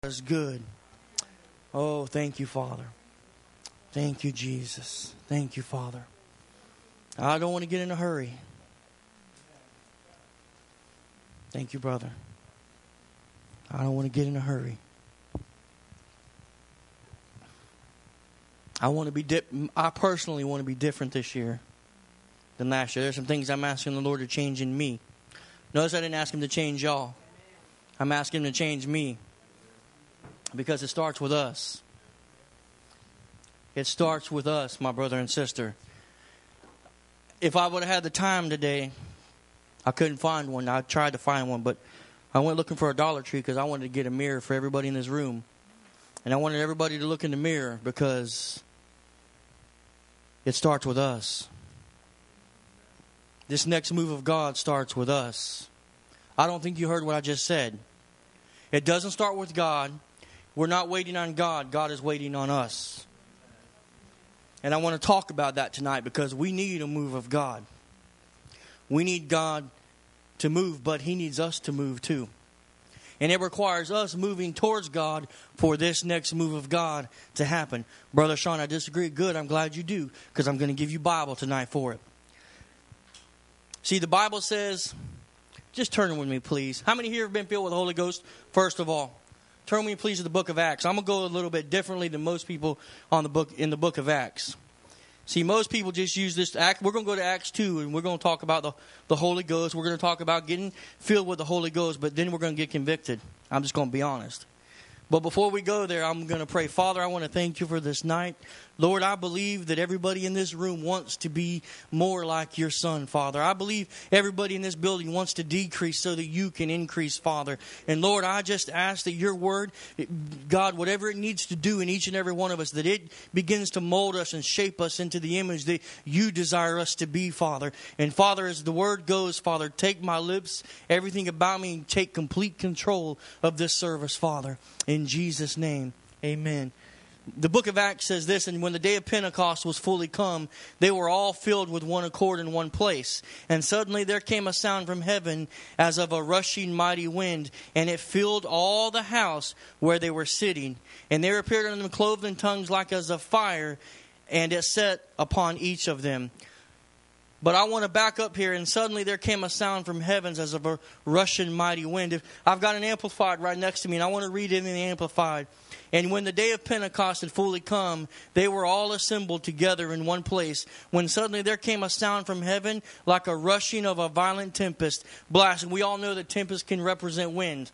Is good. Oh, thank you, Father. Thank you, Jesus. Thank you, Father. I don't want to get in a hurry. Thank you, brother. I don't want to get in a hurry. I personally want to be different this year than last year. There's some things I'm asking the Lord to change in me. Notice I didn't ask Him to change y'all. I'm asking Him to change me. Because it starts with us. It starts with us, my brother and sister. If I would have had the time today, I couldn't find one. I tried to find one, but I went looking for a Dollar Tree because I wanted to get a mirror for everybody in this room. And I wanted everybody to look in the mirror because it starts with us. This next move of God starts with us. I don't think you heard what I just said. It doesn't start with God. We're not waiting on God. God is waiting on us. And I want to talk about that tonight because we need a move of God. We need God to move, but He needs us to move too. And it requires us moving towards God for this next move of God to happen. Brother Sean, I disagree. Good, I'm glad you do, because I'm going to give you Bible tonight for it. See, the Bible says, just turn with me, please. How many here have been filled with the Holy Ghost, first of all? Turn with me, please, to the book of Acts. I'm going to go a little bit differently than most people in the book of Acts. See, most people just use this. We're going to go to Acts 2, and we're going to talk about the Holy Ghost. We're going to talk about getting filled with the Holy Ghost, but then we're going to get convicted. I'm just going to be honest. But before we go there, I'm going to pray. Father, I want to thank you for this night. Lord, I believe that everybody in this room wants to be more like your Son, Father. I believe everybody in this building wants to decrease so that you can increase, Father. And Lord, I just ask that your word, God, whatever it needs to do in each and every one of us, that it begins to mold us and shape us into the image that you desire us to be, Father. And Father, as the word goes, Father, take my lips, everything about me, and take complete control of this service, Father. In Jesus' name, amen. The book of Acts says this, and when the day of Pentecost was fully come, they were all filled with one accord in one place. And suddenly there came a sound from heaven as of a rushing mighty wind, and it filled all the house where they were sitting. And there appeared unto them clothed in tongues like as of fire, and it set upon each of them. But I want to back up here, and suddenly there came a sound from heavens as of a rushing mighty wind. I've got an Amplified right next to me, and I want to read it in the Amplified. And when the day of Pentecost had fully come, they were all assembled together in one place, when suddenly there came a sound from heaven like a rushing of a violent tempest, blast. And we all know that tempest can represent wind.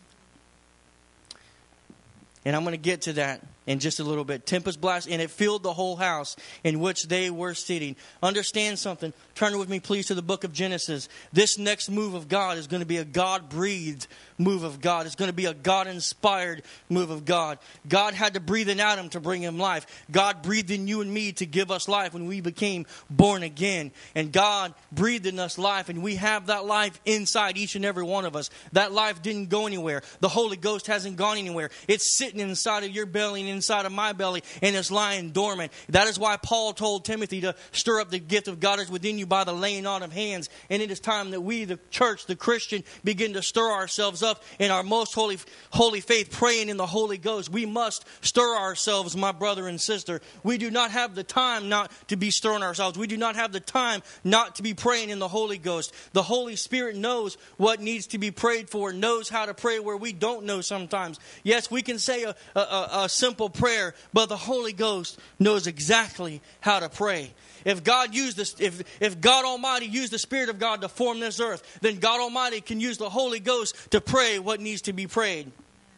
And I'm going to get to that in just a little bit. Tempest blast, and it filled the whole house in which they were sitting. Understand something. Turn with me, please, to the book of Genesis. This next move of God is going to be a God-breathed move of God. It's going to be a God-inspired move of God. God had to breathe in Adam to bring him life. God breathed in you and me to give us life when we became born again. And God breathed in us life, and we have that life inside each and every one of us. That life didn't go anywhere. The Holy Ghost hasn't gone anywhere. It's sitting inside of your belly and inside of my belly, and it's lying dormant. That is why Paul told Timothy to stir up the gift of God is within you by the laying on of hands. And it is time that we, the church, the Christian, begin to stir ourselves up in our most holy faith, praying in the Holy Ghost. We must stir ourselves, my brother and sister. We do not have the time not to be stirring ourselves. We do not have the time not to be praying in the Holy Ghost. The Holy Spirit knows what needs to be prayed for, knows how to pray where we don't know sometimes. Yes, we can say a simple prayer, but the Holy Ghost knows exactly how to pray. If God used this, if God Almighty used the Spirit of God to form this earth, then God Almighty can use the Holy Ghost to pray what needs to be prayed.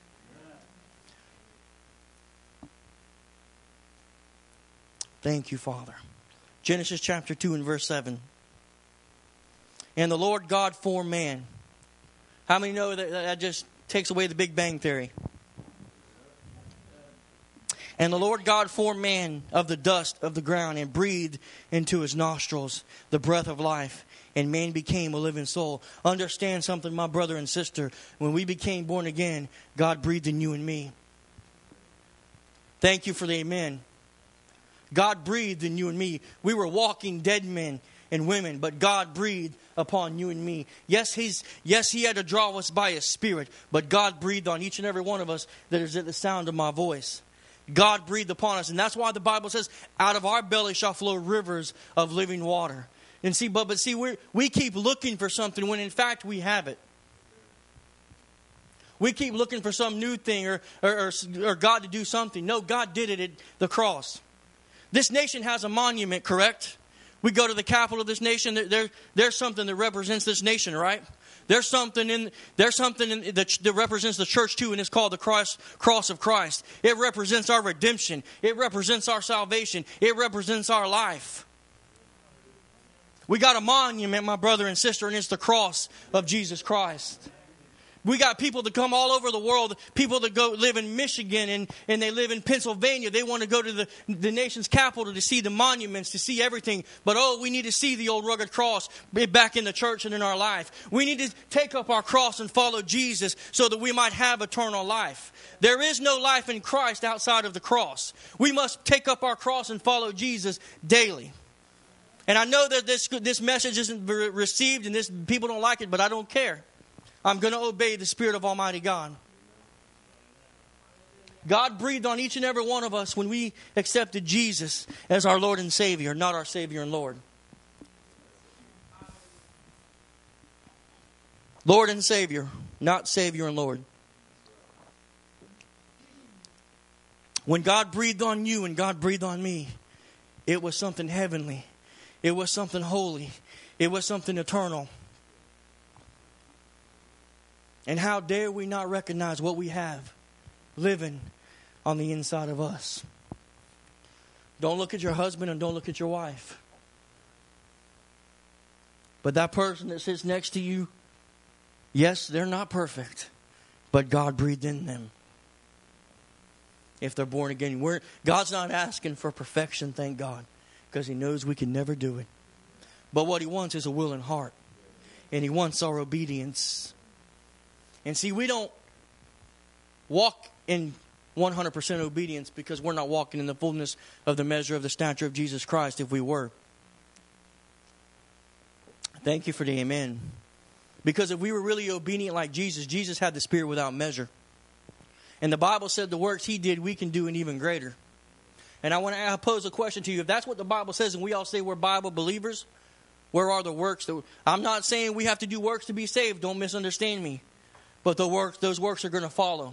Thank you, Father. Genesis chapter 2 and verse 7. And the Lord God formed man. How many know that just takes away the Big Bang Theory? And the Lord God formed man of the dust of the ground and breathed into his nostrils the breath of life. And man became a living soul. Understand something, my brother and sister. When we became born again, God breathed in you and me. Thank you for the amen. God breathed in you and me. We were walking dead men. and women, but God breathed upon you and me. Yes, He had to draw us by His Spirit, but God breathed on each and every one of us that is at the sound of my voice. God breathed upon us, and that's why the Bible says, out of our belly shall flow rivers of living water. And see, but see, we keep looking for something when in fact we have it. We keep looking for some new thing or God to do something. No, God did it at the cross. This nation has a monument, correct? We go to the capital of this nation. There's something that represents this nation, right? There's something that represents the church too, and it's called the cross of Christ. It represents our redemption. It represents our salvation. It represents our life. We got a monument, my brother and sister, and it's the cross of Jesus Christ. We got people that come all over the world, people that go live in Michigan and they live in Pennsylvania. They want to go to the nation's capital to see the monuments, to see everything. But we need to see the old rugged cross back in the church and in our life. We need to take up our cross and follow Jesus so that we might have eternal life. There is no life in Christ outside of the cross. We must take up our cross and follow Jesus daily. And I know that this message isn't received and people don't like it, but I don't care. I'm going to obey the Spirit of Almighty God. God breathed on each and every one of us when we accepted Jesus as our Lord and Savior, not our Savior and Lord. Lord and Savior, not Savior and Lord. When God breathed on you and God breathed on me, it was something heavenly. It was something holy. It was something eternal. And how dare we not recognize what we have living on the inside of us. Don't look at your husband and don't look at your wife. But that person that sits next to you, yes, they're not perfect, but God breathed in them. If they're born again, God's not asking for perfection, thank God, because He knows we can never do it. But what He wants is a willing heart. And He wants our obedience. And see, we don't walk in 100% obedience because we're not walking in the fullness of the measure of the stature of Jesus Christ if we were. Thank you for the amen. Because if we were really obedient like Jesus, Jesus had the Spirit without measure. And the Bible said the works He did, we can do and even greater. And I want to pose a question to you. If that's what the Bible says and we all say we're Bible believers, where are the works? I'm not saying we have to do works to be saved. Don't misunderstand me. But those works are going to follow.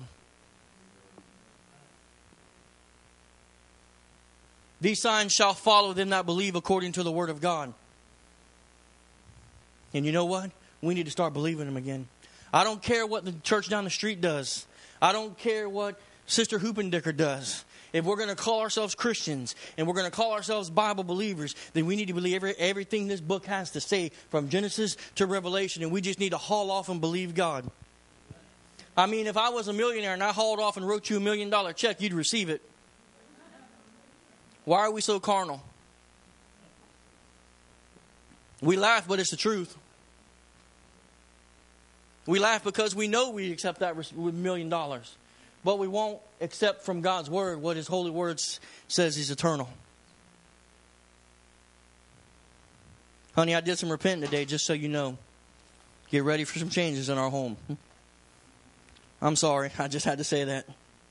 These signs shall follow them that believe according to the word of God. And you know what? We need to start believing them again. I don't care what the church down the street does. I don't care what Sister Hoopendicker does. If we're going to call ourselves Christians and we're going to call ourselves Bible believers, then we need to believe everything this book has to say from Genesis to Revelation. And we just need to haul off and believe God. I mean, if I was a millionaire and I hauled off and wrote you $1 million check, you'd receive it. Why are we so carnal? We laugh, but it's the truth. We laugh because we know we accept that $1 million. But we won't accept from God's word what His holy word says is eternal. Honey, I did some repenting today, just so you know. Get ready for some changes in our home. I'm sorry. I just had to say that.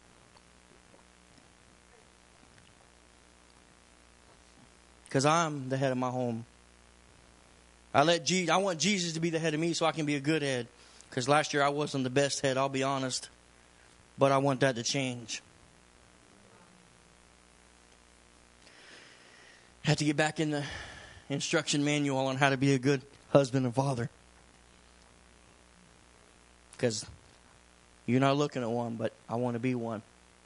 Because I'm the head of my home. I want Jesus to be the head of me so I can be a good head. Because last year I wasn't the best head, I'll be honest. But I want that to change. I have to get back in the instruction manual on how to be a good husband and father. Because you're not looking at one, but I want to be one.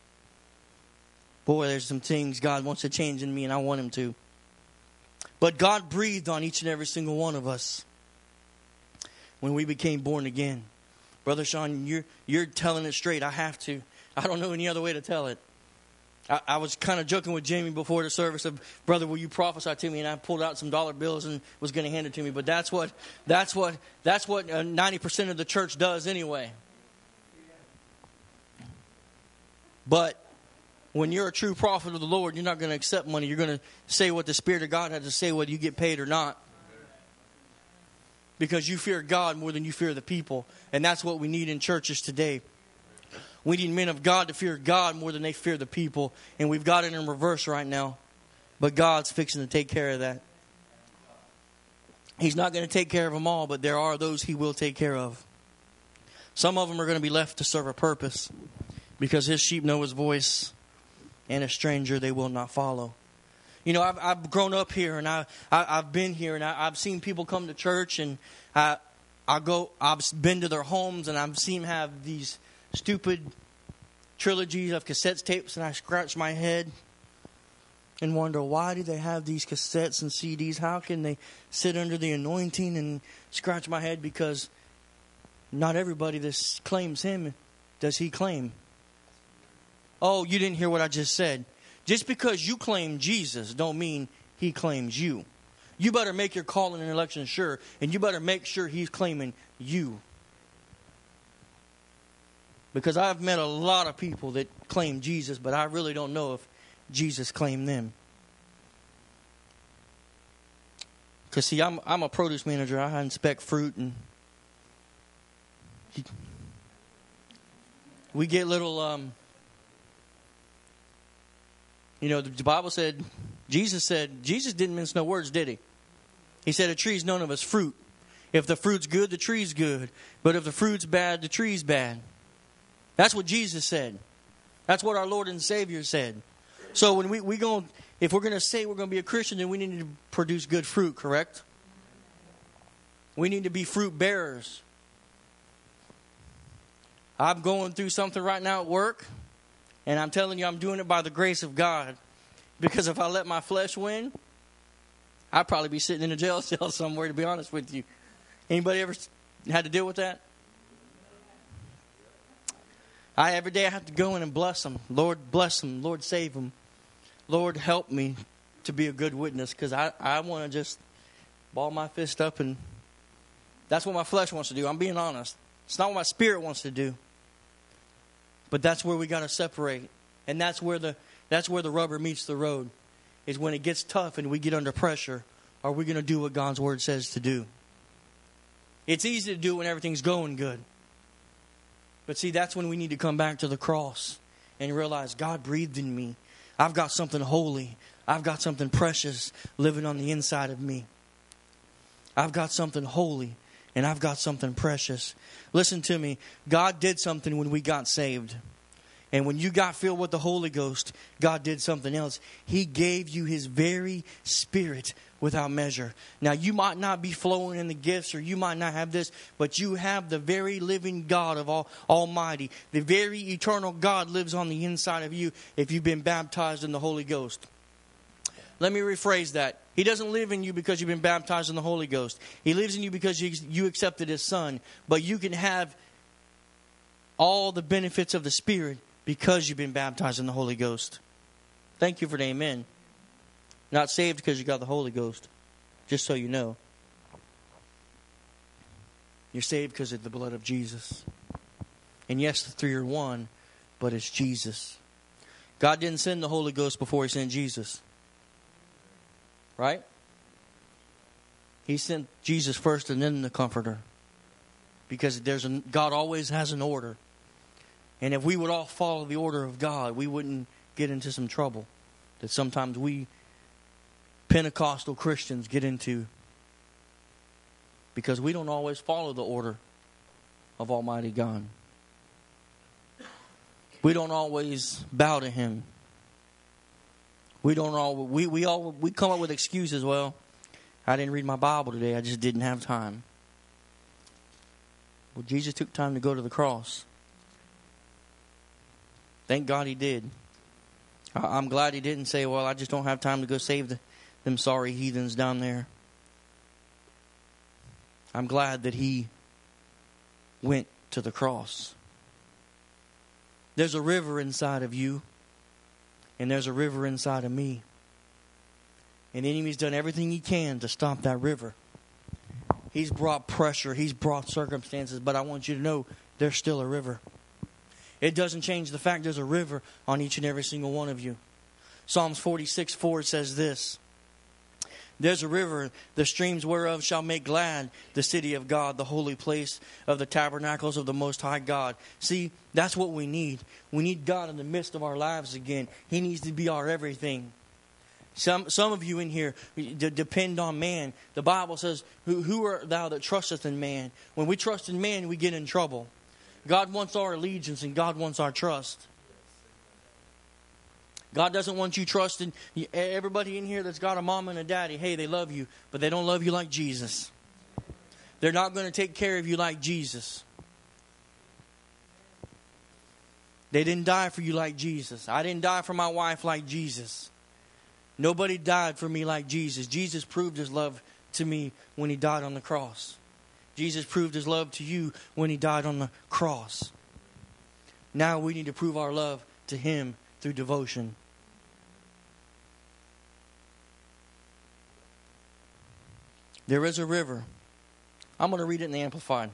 Boy, there's some things God wants to change in me, and I want Him to. But God breathed on each and every single one of us when we became born again. Brother Sean, you're telling it straight. I have to. I don't know any other way to tell it. I was kind of joking with Jamie before the service of, brother, will you prophesy to me? And I pulled out some dollar bills and was going to hand it to me. But that's what 90% of the church does anyway. But when you're a true prophet of the Lord, you're not going to accept money. You're going to say what the Spirit of God has to say, whether you get paid or not. because you fear God more than you fear the people. And that's what we need in churches today. We need men of God to fear God more than they fear the people. And we've got it in reverse right now. But God's fixing to take care of that. He's not going to take care of them all, but there are those He will take care of. Some of them are going to be left to serve a purpose, because His sheep know His voice, and a stranger they will not follow. You know, I've grown up here, and I've been here, and I've seen people come to church, and I've been to their homes, and I've seen them have these stupid trilogies of cassette tapes, and I scratch my head and wonder, why do they have these cassettes and CDs? How can they sit under the anointing? And scratch my head, because not everybody that claims Him does He claim. Oh, you didn't hear what I just said. Just because you claim Jesus don't mean He claims you. You better make your calling and election sure, and you better make sure He's claiming you. Because I've met a lot of people that claim Jesus, but I really don't know if Jesus claimed them. Because see, I'm a produce manager. I inspect fruit, and we get little... You know, the Bible said, Jesus didn't mince no words, did He? He said a tree's known of its fruit. If the fruit's good, the tree's good. But if the fruit's bad, the tree's bad. That's what Jesus said. That's what our Lord and Savior said. So when if we're going to say we're going to be a Christian, then we need to produce good fruit, correct? We need to be fruit bearers. I'm going through something right now at work. And I'm telling you, I'm doing it by the grace of God. Because if I let my flesh win, I'd probably be sitting in a jail cell somewhere, to be honest with you. Anybody ever had to deal with that? Every day I have to go in and bless them. Lord, bless them. Lord, save them. Lord, help me to be a good witness. Because I want to just ball my fist up, and that's what my flesh wants to do. I'm being honest. It's not what my spirit wants to do. But that's where we got to separate. And that's where the rubber meets the road. Is when it gets tough and we get under pressure. Are we going to do what God's Word says to do? It's easy to do when everything's going good. But see, that's when we need to come back to the cross and realize God breathed in me. I've got something holy. I've got something precious living on the inside of me. I've got something holy. And I've got something precious. Listen to me. God did something when we got saved. And when you got filled with the Holy Ghost, God did something else. He gave you His very Spirit without measure. Now, you might not be flowing in the gifts, or you might not have this, but you have the very living God of Almighty. The very eternal God lives on the inside of you if you've been baptized in the Holy Ghost. Let me rephrase that. He doesn't live in you because you've been baptized in the Holy Ghost. He lives in you because you accepted His Son. But you can have all the benefits of the Spirit because you've been baptized in the Holy Ghost. Thank you for the amen. Not saved because you got the Holy Ghost. Just so you know. You're saved because of the blood of Jesus. And yes, the three are one, but it's Jesus. God didn't send the Holy Ghost before He sent Jesus. Right? He sent Jesus first and then the Comforter. Because God always has an order. And if we would all follow the order of God, we wouldn't get into some trouble that sometimes we Pentecostal Christians get into. Because we don't always follow the order of Almighty God. We don't always bow to Him. We come up with excuses. Well, I didn't read my Bible today. I just didn't have time. Well, Jesus took time to go to the cross. Thank God He did. I'm glad He didn't say, well, I just don't have time to go save them sorry heathens down there. I'm glad that He went to the cross. There's a river inside of you. And there's a river inside of me. And the enemy's done everything he can to stop that river. He's brought pressure. He's brought circumstances. But I want you to know there's still a river. It doesn't change the fact there's a river on each and every single one of you. Psalms 46:4 says this. There's a river, the streams whereof shall make glad the city of God, the holy place of the tabernacles of the Most High God. See, that's what we need. We need God in the midst of our lives again. He needs to be our everything. Some of you in here depend on man. The Bible says, who art thou that trusteth in man? When we trust in man, we get in trouble. God wants our allegiance and God wants our trust. God doesn't want you trusting. Everybody in here that's got a mom and a daddy, hey, they love you, but they don't love you like Jesus. They're not going to take care of you like Jesus. They didn't die for you like Jesus. I didn't die for my wife like Jesus. Nobody died for me like Jesus. Jesus proved His love to me when He died on the cross. Jesus proved His love to you when He died on the cross. Now we need to prove our love to Him through devotion. There is a river. I'm going to read it in the Amplified.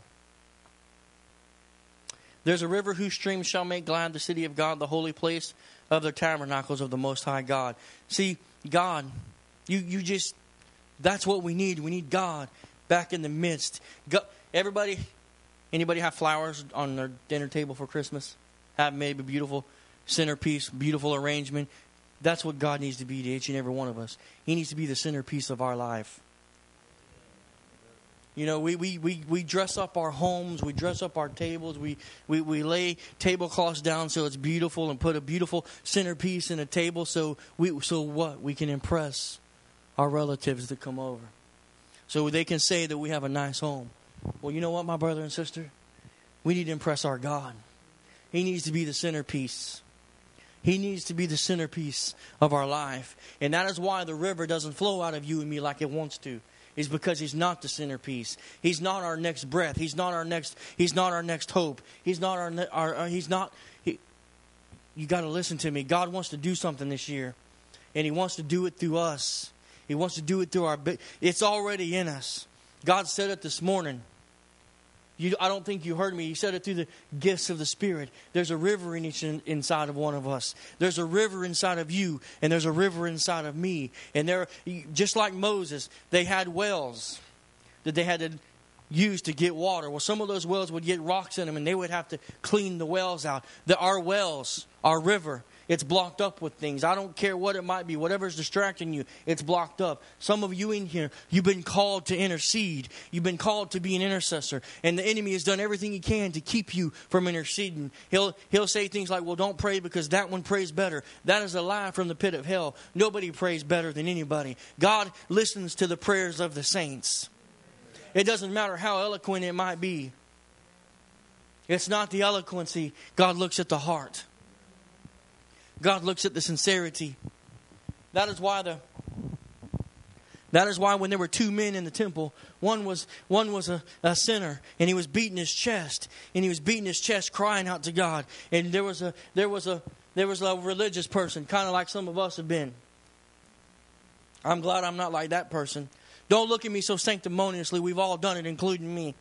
There's a river whose streams shall make glad the city of God, the holy place of the tabernacles of the Most High God. See, God, that's what we need. We need God back in the midst. Anybody have flowers on their dinner table for Christmas? Have maybe beautiful centerpiece, beautiful arrangement. That's what God needs to be to each and every one of us. He needs to be the centerpiece of our life. You know, we dress up our homes, we dress up our tables, we lay tablecloths down so it's beautiful and put a beautiful centerpiece in a table so what? We can impress our relatives that come over. So they can say that we have a nice home. Well, you know what, my brother and sister? We need to impress our God. He needs to be the centerpiece. He needs to be the centerpiece of our life. And that is why the river doesn't flow out of you and me like it wants to. Is because He's not the centerpiece. He's not our next breath. He's not our next hope. He's not you got to listen to me. God wants to do something this year. And He wants to do it through us. He wants to do it through it's already in us. God said it this morning. I don't think you heard me. He said it through the gifts of the Spirit. There's a river inside of one of us. There's a river inside of you, and there's a river inside of me. And just like Moses, they had wells that they had to use to get water. Well, some of those wells would get rocks in them, and they would have to clean the wells out. Our wells, our river, it's blocked up with things. I don't care what it might be. Whatever's distracting you, it's blocked up. Some of you in here, you've been called to intercede. You've been called to be an intercessor. And the enemy has done everything he can to keep you from interceding. He'll say things like, well, don't pray because that one prays better. That is a lie from the pit of hell. Nobody prays better than anybody. God listens to the prayers of the saints. It doesn't matter how eloquent it might be. It's not the eloquency. God looks at the heart. God looks at the sincerity. That is why when there were two men in the temple, one was a sinner, and he was beating his chest, crying out to God. And there was a religious person, kind of like some of us have been. I'm glad I'm not like that person. Don't look at me so sanctimoniously. We've all done it, including me.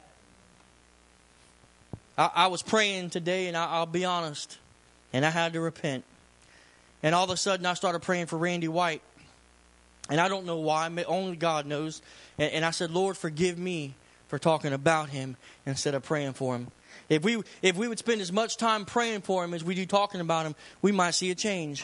I was praying today, and I'll be honest. And I had to repent. And all of a sudden, I started praying for Randy White. And I don't know why. Only God knows. And I said, Lord, forgive me for talking about him instead of praying for him. If we would spend as much time praying for him as we do talking about him, we might see a change.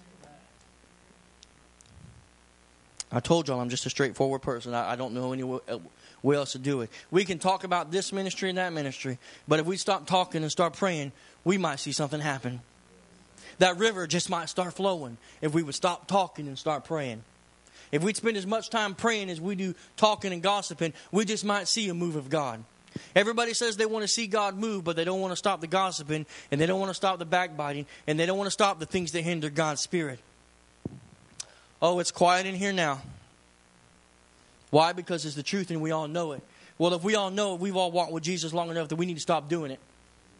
I told y'all I'm just a straightforward person. I don't know any way else to do it. We can talk about this ministry and that ministry. But if we stop talking and start praying, we might see something happen. That river just might start flowing if we would stop talking and start praying. If we'd spend as much time praying as we do talking and gossiping, we just might see a move of God. Everybody says they want to see God move, but they don't want to stop the gossiping, and they don't want to stop the backbiting, and they don't want to stop the things that hinder God's Spirit. Oh, it's quiet in here now. Why? Because it's the truth and we all know it. Well, if we all know it, we've all walked with Jesus long enough that we need to stop doing it.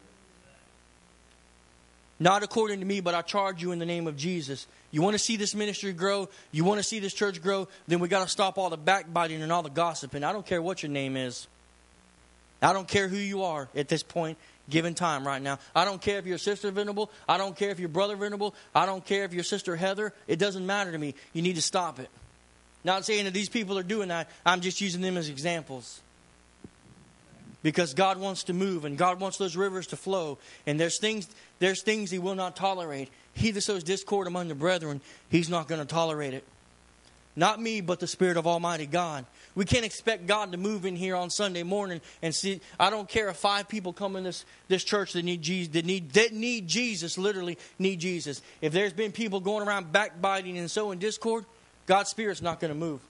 Not according to me, but I charge you in the name of Jesus. You want to see this ministry grow? You want to see this church grow? Then we got to stop all the backbiting and all the gossiping. I don't care what your name is. I don't care who you are at this point, given time right now. I don't care if you're sister venerable. I don't care if you're brother venerable. I don't care if you're sister Heather. It doesn't matter to me. You need to stop it. Not saying that these people are doing that. I'm just using them as examples. Because God wants to move and God wants those rivers to flow. And there's things He will not tolerate. He that sows discord among the brethren, He's not going to tolerate it. Not me, but the Spirit of Almighty God. We can't expect God to move in here on Sunday morning and see. I don't care if 5 people come in this church that need Jesus, that need Jesus, literally need Jesus. If there's been people going around backbiting and sowing discord, God's Spirit's not going to move.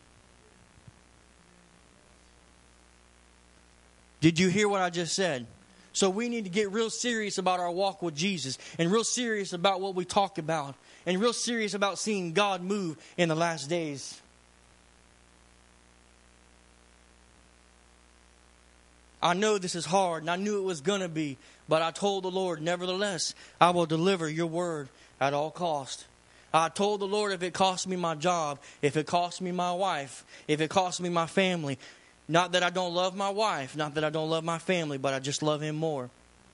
Did you hear what I just said? So we need to get real serious about our walk with Jesus, and real serious about what we talk about, and real serious about seeing God move in the last days. I know this is hard, and I knew it was going to be, but I told the Lord, nevertheless, I will deliver your word at all cost. I told the Lord, if it costs me my job, if it costs me my wife, if it costs me my family, not that I don't love my wife, not that I don't love my family, but I just love Him more.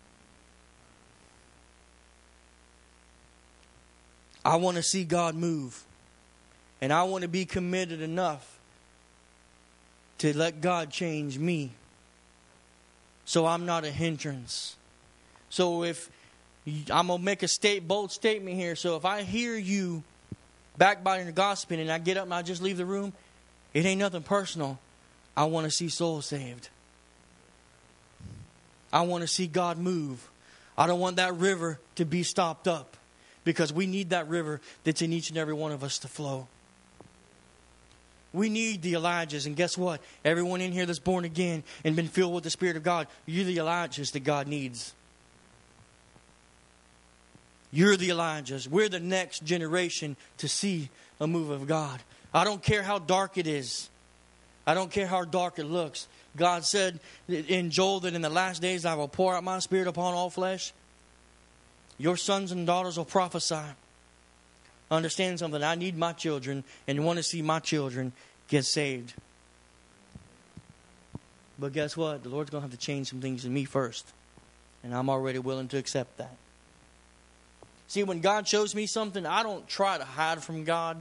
I want to see God move. And I want to be committed enough to let God change me, so I'm not a hindrance. So if I'm going to make a bold statement here. So if I hear you backbiting or gossiping and I get up and I just leave the room, it ain't nothing personal. I want to see souls saved. I want to see God move. I don't want that river to be stopped up, because we need that river that's in each and every one of us to flow. We need the Elijahs. And guess what? Everyone in here that's born again and been filled with the Spirit of God, you're the Elijahs that God needs. You're the Elijahs. We're the next generation to see a move of God. I don't care how dark it is. I don't care how dark it looks. God said in Joel that in the last days I will pour out my Spirit upon all flesh. Your sons and daughters will prophesy. Understand something. I need my children and want to see my children get saved. But guess what? The Lord's going to have to change some things in me first. And I'm already willing to accept that. See, when God shows me something, I don't try to hide from God.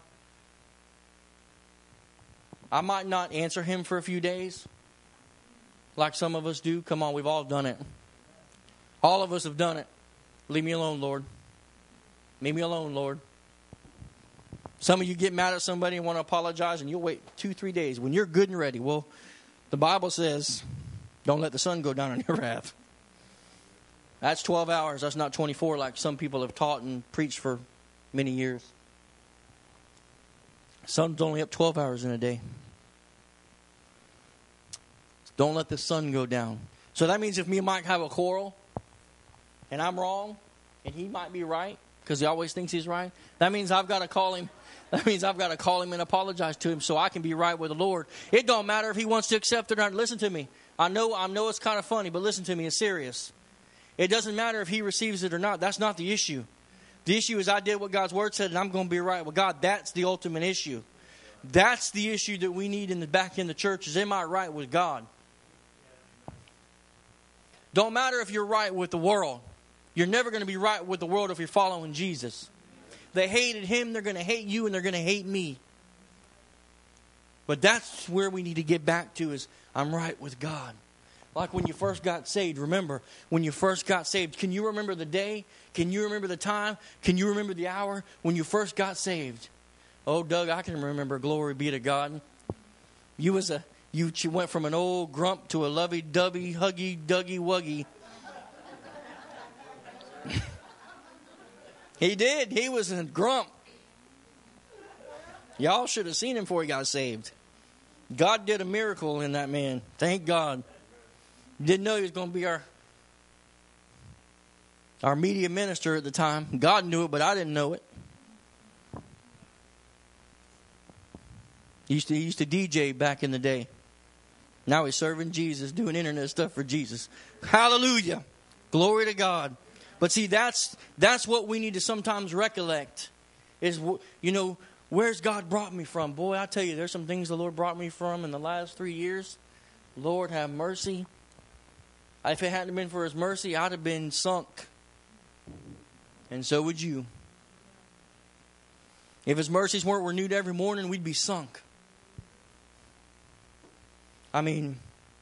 I might not answer Him for a few days, like some of us do. Come on, we've all done it. All of us have done it. Leave me alone, Lord. Leave me alone, Lord. Some of you get mad at somebody and want to apologize, and you'll wait 2-3 days when you're good and ready. Well, the Bible says, don't let the sun go down on your wrath. That's 12 hours. That's not 24 like some people have taught and preached for many years. Sun's only up 12 hours in a day. Don't let the sun go down. So that means if me and Mike have a quarrel, and I'm wrong, and he might be right, because he always thinks he's right, that means I've got to call him. That means I've got to call him and apologize to him so I can be right with the Lord. It don't matter if he wants to accept it or not. Listen to me. I know it's kind of funny, but listen to me. It's serious. It doesn't matter if he receives it or not. That's not the issue. The issue is I did what God's Word said, and I'm going to be right with God. That's the ultimate issue. That's the issue that we need back in the church is, am I right with God? Don't matter if you're right with the world. You're never going to be right with the world if you're following Jesus. They hated Him, they're going to hate you, and they're going to hate me. But that's where we need to get back to is, I'm right with God. Like when you first got saved. Remember, when you first got saved, can you remember the day? Can you remember the time? Can you remember the hour when you first got saved? Oh, Doug, I can remember. Glory be to God. You went from an old grump to a lovey-dovey, huggy-duggy-wuggy. He did. He was a grump. Y'all should have seen him before he got saved. God did a miracle in that man. Thank God. Didn't know he was going to be our media minister at the time. God knew it, but I didn't know it. He used to DJ back in the day. Now he's serving Jesus, doing internet stuff for Jesus. Hallelujah. Glory to God. But see, that's what we need to sometimes recollect. Is, where's God brought me from? Boy, I tell you, there's some things the Lord brought me from in the last 3 years. Lord have mercy. If it hadn't been for His mercy, I'd have been sunk. And so would you. If His mercies weren't renewed every morning, we'd be sunk. I mean,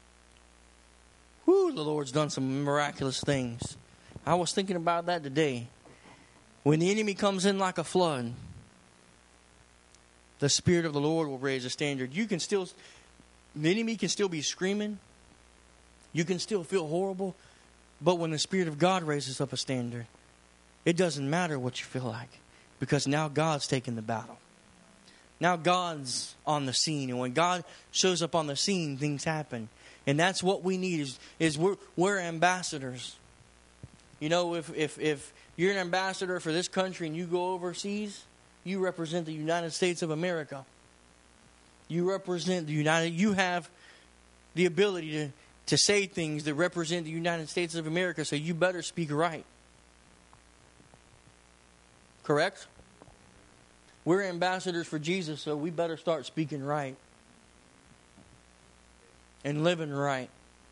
whoo, the Lord's done some miraculous things. I was thinking about that today. When the enemy comes in like a flood, the Spirit of the Lord will raise a standard. The enemy can still be screaming. You can still feel horrible. But when the Spirit of God raises up a standard, it doesn't matter what you feel like. Because now God's taking the battle. Now God's on the scene. And when God shows up on the scene, things happen. And that's what we need is we're ambassadors. You know, if you're an ambassador for this country and you go overseas, you represent the United States of America. You represent you have the ability to say things that represent the United States of America, so you better speak right. Correct? We're ambassadors for Jesus, so we better start speaking right. And living right.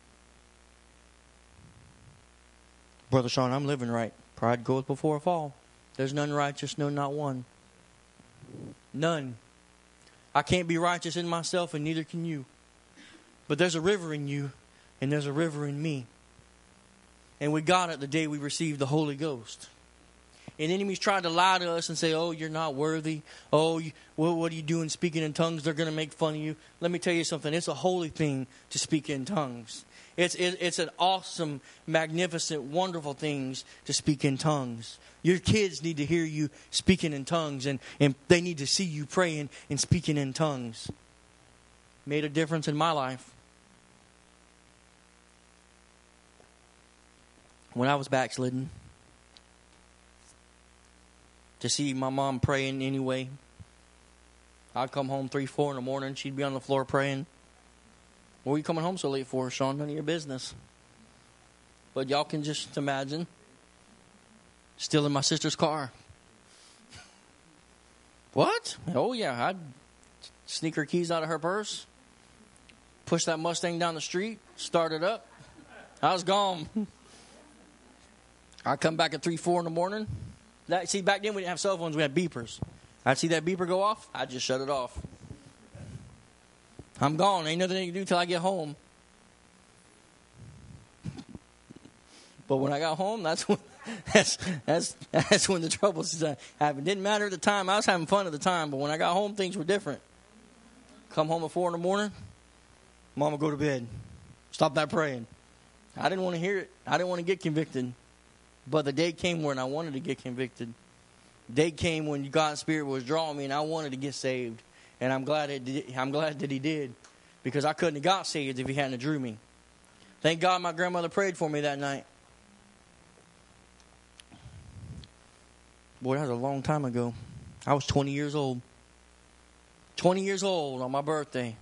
Brother Sean, I'm living right. Pride goeth before a fall. There's none righteous, no, not one. None. I can't be righteous in myself, and neither can you. But there's a river in you, and there's a river in me. And we got it the day we received the Holy Ghost. And enemies tried to lie to us and say, oh, you're not worthy. Oh, what are you doing speaking in tongues? They're going to make fun of you. Let me tell you something. It's a holy thing to speak in tongues. It's an awesome, magnificent, wonderful thing to speak in tongues. Your kids need to hear you speaking in tongues, and they need to see you praying and speaking in tongues. Made a difference in my life. When I was backslidden, to see my mom praying anyway. I'd come home 3, 4 in the morning. She'd be on the floor praying. What are you coming home so late for, Sean? None of your business. But y'all can just imagine. Still in my sister's car. What? Oh, yeah. I'd sneak her keys out of her purse. Push that Mustang down the street. Start it up. I was gone. I'd come back at 3, 4 in the morning. See, back then we didn't have cell phones. We had beepers. I'd see that beeper go off. I'd just shut it off. I'm gone. Ain't nothing you can do till I get home. But when I got home, that's when the troubles happened. Didn't matter at the time. I was having fun at the time. But when I got home, things were different. Come home at 4 in the morning. Mama, go to bed. Stop that praying. I didn't want to hear it. I didn't want to get convicted. But the day came when I wanted to get convicted. The day came when God's Spirit was drawing me, and I wanted to get saved. And I'm glad that He did, because I couldn't have got saved if He hadn't drew me. Thank God my grandmother prayed for me that night. Boy, that was a long time ago. I was 20 years old. 20 years old on my birthday.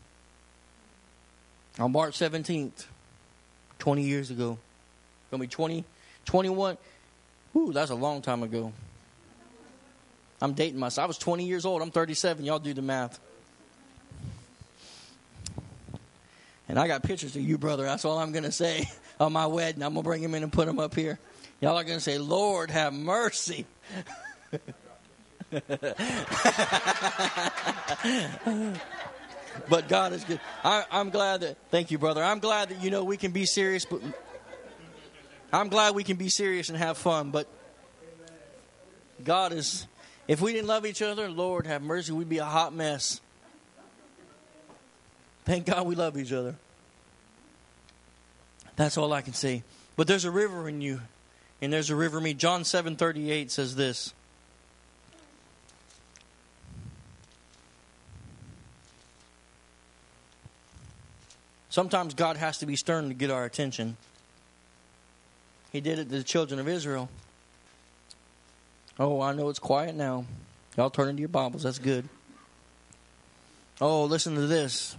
On March 17th. 20 years ago. Going to be 21. Ooh, that's a long time ago. I'm dating myself. I was 20 years old. I'm 37. Y'all do the math. And I got pictures of you, brother. That's all I'm going to say on my wedding. I'm going to bring him in and put him up here. Y'all are going to say, Lord, have mercy. But God is good. I'm glad that, thank you, brother. I'm glad that, we can be serious, but I'm glad we can be serious and have fun. But God is, if we didn't love each other, Lord have mercy, we'd be a hot mess. Thank God we love each other. That's all I can say. But there's a river in you, and there's a river in me. John 7:38 says this. Sometimes God has to be stern to get our attention. He did it to the children of Israel. Oh, I know it's quiet now. Y'all turn into your Bibles. That's good. Oh, listen to this.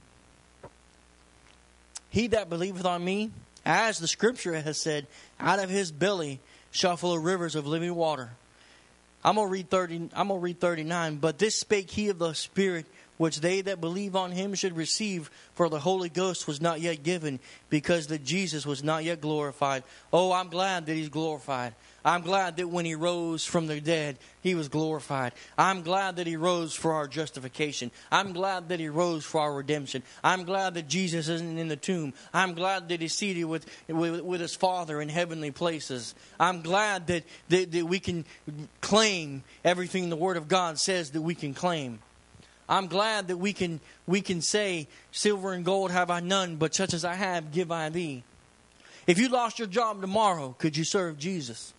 He that believeth on me, as the Scripture has said, out of his belly shall flow rivers of living water. I'm gonna read 39. But this spake he of the Spirit, which they that believe on him should receive, for the Holy Ghost was not yet given, because that Jesus was not yet glorified. Oh, I'm glad that he's glorified. I'm glad that when he rose from the dead, he was glorified. I'm glad that he rose for our justification. I'm glad that he rose for our redemption. I'm glad that Jesus isn't in the tomb. I'm glad that he's seated with his Father in heavenly places. I'm glad that we can claim everything the Word of God says that we can claim. I'm glad that we can say, silver and gold have I none, but such as I have give I thee. If you lost your job tomorrow, could you serve Jesus?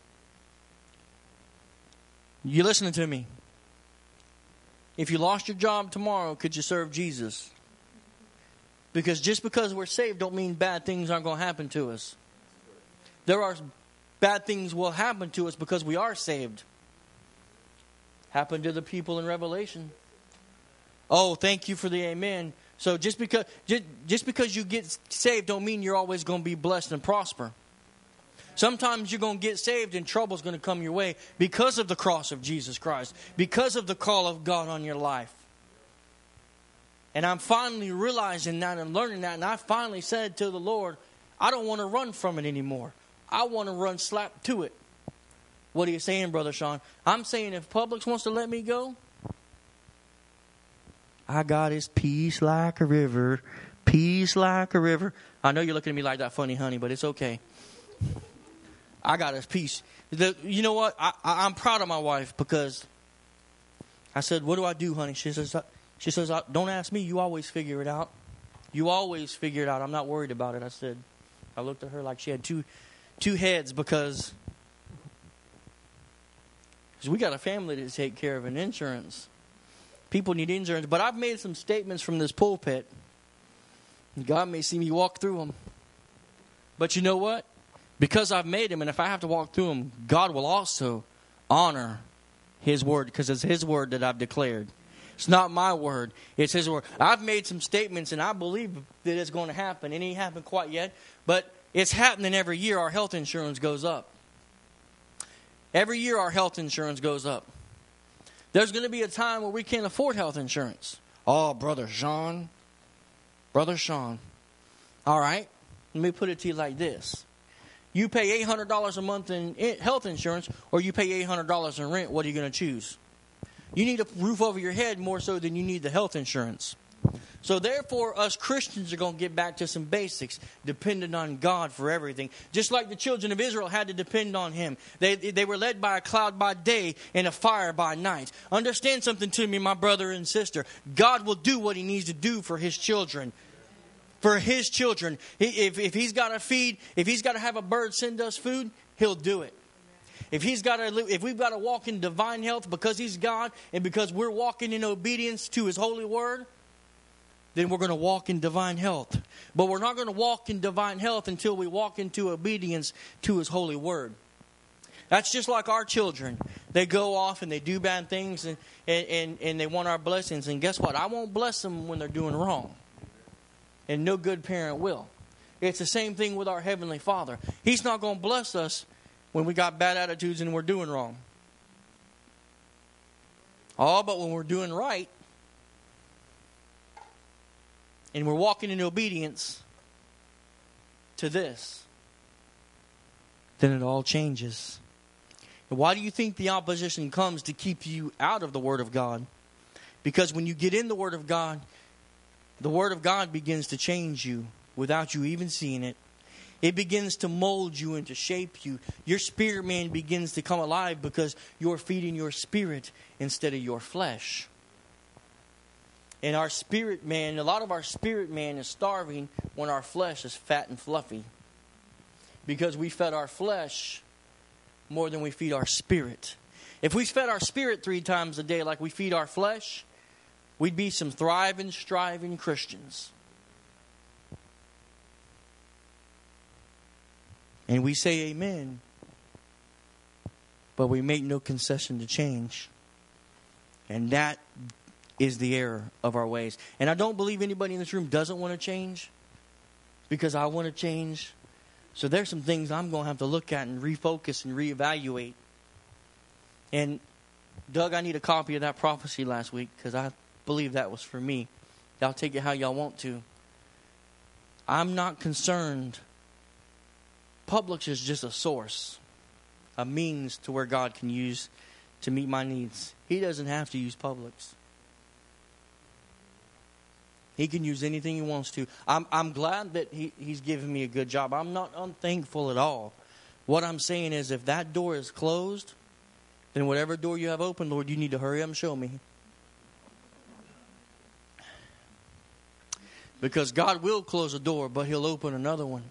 You listening to me? If you lost your job tomorrow, could you serve Jesus? Because just because we're saved don't mean bad things aren't going to happen to us. There are bad things will happen to us because we are saved. Happened to the people in Revelation. Oh, thank you for the amen. So just because you get saved don't mean you're always going to be blessed and prosper. Sometimes you're going to get saved and trouble's going to come your way because of the cross of Jesus Christ, because of the call of God on your life. And I'm finally realizing that and learning that, and I finally said to the Lord, I don't want to run from it anymore. I want to run slap to it. What are you saying, Brother Sean? I'm saying if Publix wants to let me go, I got his peace like a river, peace like a river. I know you're looking at me like that funny, honey, but it's okay. I got his peace. You know what? I'm proud of my wife because I said, what do I do, honey? She says, don't ask me. You always figure it out. You always figure it out. I'm not worried about it. I looked at her like she had two heads because we got a family to take care of and insurance. People need insurance. But I've made some statements from this pulpit. God may see me walk through them. But you know what? Because I've made them, and if I have to walk through them, God will also honor His word, because it's His word that I've declared. It's not my word. It's His word. I've made some statements, and I believe that it's going to happen. It ain't happened quite yet, but it's happening every year. Our health insurance goes up. Every year our health insurance goes up. There's going to be a time where we can't afford health insurance. Oh, Brother Sean. All right. Let me put it to you like this. You pay $800 a month in health insurance, or you pay $800 in rent. What are you going to choose? You need a roof over your head more so than you need the health insurance. So therefore, us Christians are going to get back to some basics, dependent on God for everything. Just like the children of Israel had to depend on Him. They were led by a cloud by day and a fire by night. Understand something to me, my brother and sister. God will do what He needs to do for His children. For His children. If He's got to feed, if He's got to have a bird send us food, He'll do it. If we've got to walk in divine health because He's God and because we're walking in obedience to His holy word, then we're going to walk in divine health. But we're not going to walk in divine health until we walk into obedience to His holy word. That's just like our children. They go off and they do bad things and they want our blessings. And guess what? I won't bless them when they're doing wrong. And no good parent will. It's the same thing with our Heavenly Father. He's not going to bless us when we got bad attitudes and we're doing wrong. Oh, but when we're doing right and we're walking in obedience to this, then it all changes. And why do you think the opposition comes to keep you out of the Word of God? Because when you get in the Word of God begins to change you without you even seeing it. It begins to mold you and to shape you. Your spirit man begins to come alive because you're feeding your spirit instead of your flesh. And our spirit man, a lot of our spirit man is starving when our flesh is fat and fluffy. Because we fed our flesh more than we feed our spirit. If we fed our spirit 3 times a day like we feed our flesh, we'd be some thriving, striving Christians. And we say amen, but we make no concession to change. And that is the error of our ways. And I don't believe anybody in this room doesn't want to change, because I want to change. So there's some things I'm going to have to look at and refocus and reevaluate. And Doug, I need a copy of that prophecy last week, because believe that was for me. Y'all take it how y'all want to. I'm not concerned. Publix is just a source, a means to where God can use to meet my needs. He doesn't have to use Publix. He can use anything he wants to. I'm glad that he's given me a good job. I'm not unthankful at all. What I'm saying is, if that door is closed, then whatever door you have open, Lord, you need to hurry up and show me. Because God will close a door, but he'll open another one.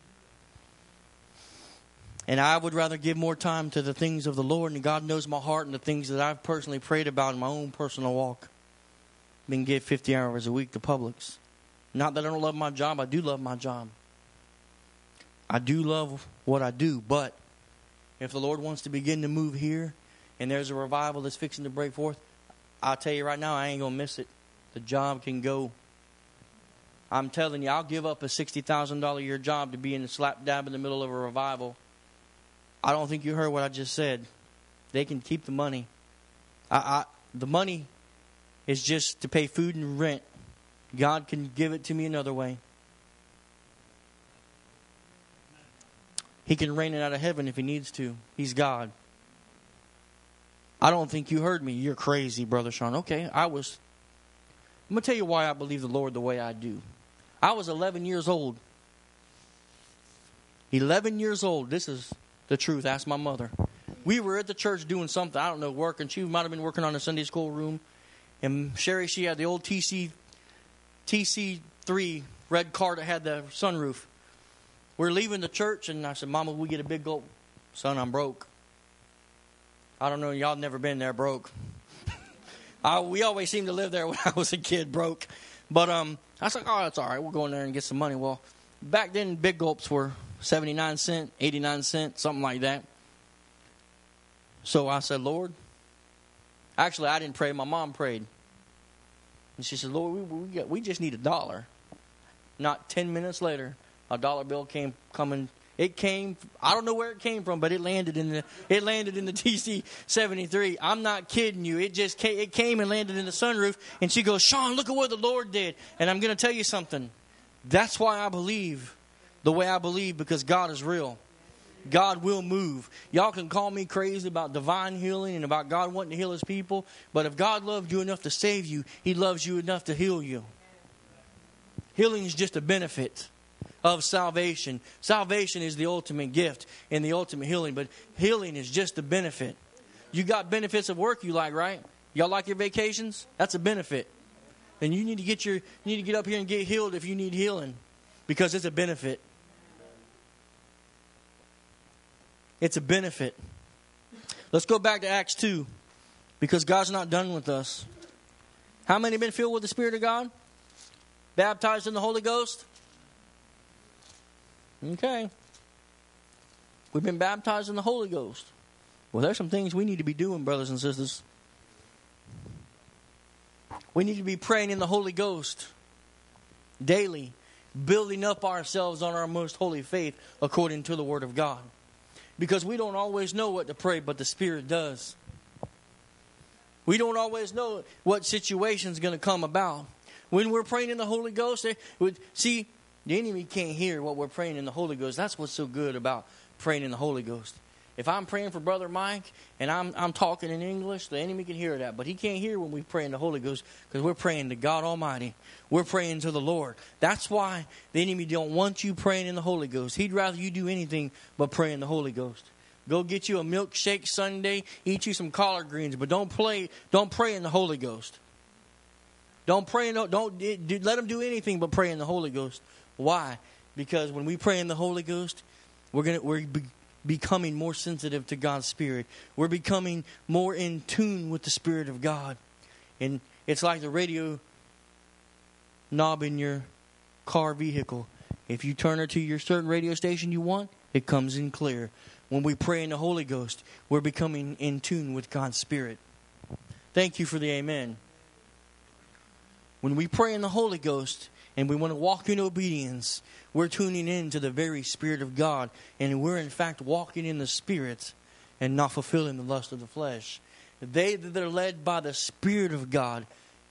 And I would rather give more time to the things of the Lord, and God knows my heart and the things that I've personally prayed about in my own personal walk, than give 50 hours a week to Publix. Not that I don't love my job. I do love my job. I do love what I do. But if the Lord wants to begin to move here, and there's a revival that's fixing to break forth, I'll tell you right now, I ain't going to miss it. The job can go. I'm telling you, I'll give up a $60,000 a year job to be in the slap dab in the middle of a revival. I don't think you heard what I just said. They can keep the money. The money is just to pay food and rent. God can give it to me another way. He can rain it out of heaven if he needs to. He's God. I don't think you heard me. You're crazy, Brother Sean. Okay, I'm going to tell you why I believe the Lord the way I do. I was 11 years old. 11 years old. This is the truth. Ask my mother. We were at the church doing something. I don't know, working. She might have been working on the Sunday school room. And Sherry, she had the old TC3 red car that had the sunroof. We're leaving the church, and I said, Mama, we get a big gulp. Son, I'm broke. I don't know, y'all never been there broke. We always seemed to live there when I was a kid, broke. But I was like, oh, that's all right. We'll go in there and get some money. Well, back then, big gulps were 79 cents, 89 cents, something like that. So I said, Lord. Actually, I didn't pray. My mom prayed. And she said, Lord, we just need $1. Not 10 minutes later, a dollar bill came coming. It came. I don't know where it came from, but it landed in the TC-73. I'm not kidding you. It came and landed in the sunroof. And she goes, Sean, look at what the Lord did. And I'm going to tell you something. That's why I believe the way I believe, because God is real. God will move. Y'all can call me crazy about divine healing and about God wanting to heal his people. But if God loved you enough to save you, he loves you enough to heal you. Healing is just a benefit of salvation. Salvation is the ultimate gift and the ultimate healing. But healing is just a benefit. You got benefits of work you like, right? Y'all like your vacations? That's a benefit. And you need to get up here and get healed if you need healing. Because it's a benefit. It's a benefit. Let's go back to Acts 2. Because God's not done with us. How many have been filled with the Spirit of God? Baptized in the Holy Ghost? Okay. We've been baptized in the Holy Ghost. Well, there's some things we need to be doing, brothers and sisters. We need to be praying in the Holy Ghost daily, building up ourselves on our most holy faith according to the Word of God. Because we don't always know what to pray, but the Spirit does. We don't always know what situation is going to come about. When we're praying in the Holy Ghost, see, the enemy can't hear what we're praying in the Holy Ghost. That's what's so good about praying in the Holy Ghost. If I'm praying for Brother Mike and I'm talking in English, the enemy can hear that. But he can't hear when we pray in the Holy Ghost because we're praying to God Almighty. We're praying to the Lord. That's why the enemy don't want you praying in the Holy Ghost. He'd rather you do anything but pray in the Holy Ghost. Go get you a milkshake Sunday, eat you some collard greens, but don't pray in the Holy Ghost. Don't let them do anything but pray in the Holy Ghost. Why? Because when we pray in the Holy Ghost, we're becoming more sensitive to God's Spirit. We're becoming more in tune with the Spirit of God. And it's like the radio knob in your car vehicle. If you turn it to your certain radio station you want, it comes in clear. When we pray in the Holy Ghost, we're becoming in tune with God's Spirit. Thank you for the amen. When we pray in the Holy Ghost and we want to walk in obedience, we're tuning in to the very Spirit of God. And we're in fact walking in the Spirit and not fulfilling the lust of the flesh. They that are led by the Spirit of God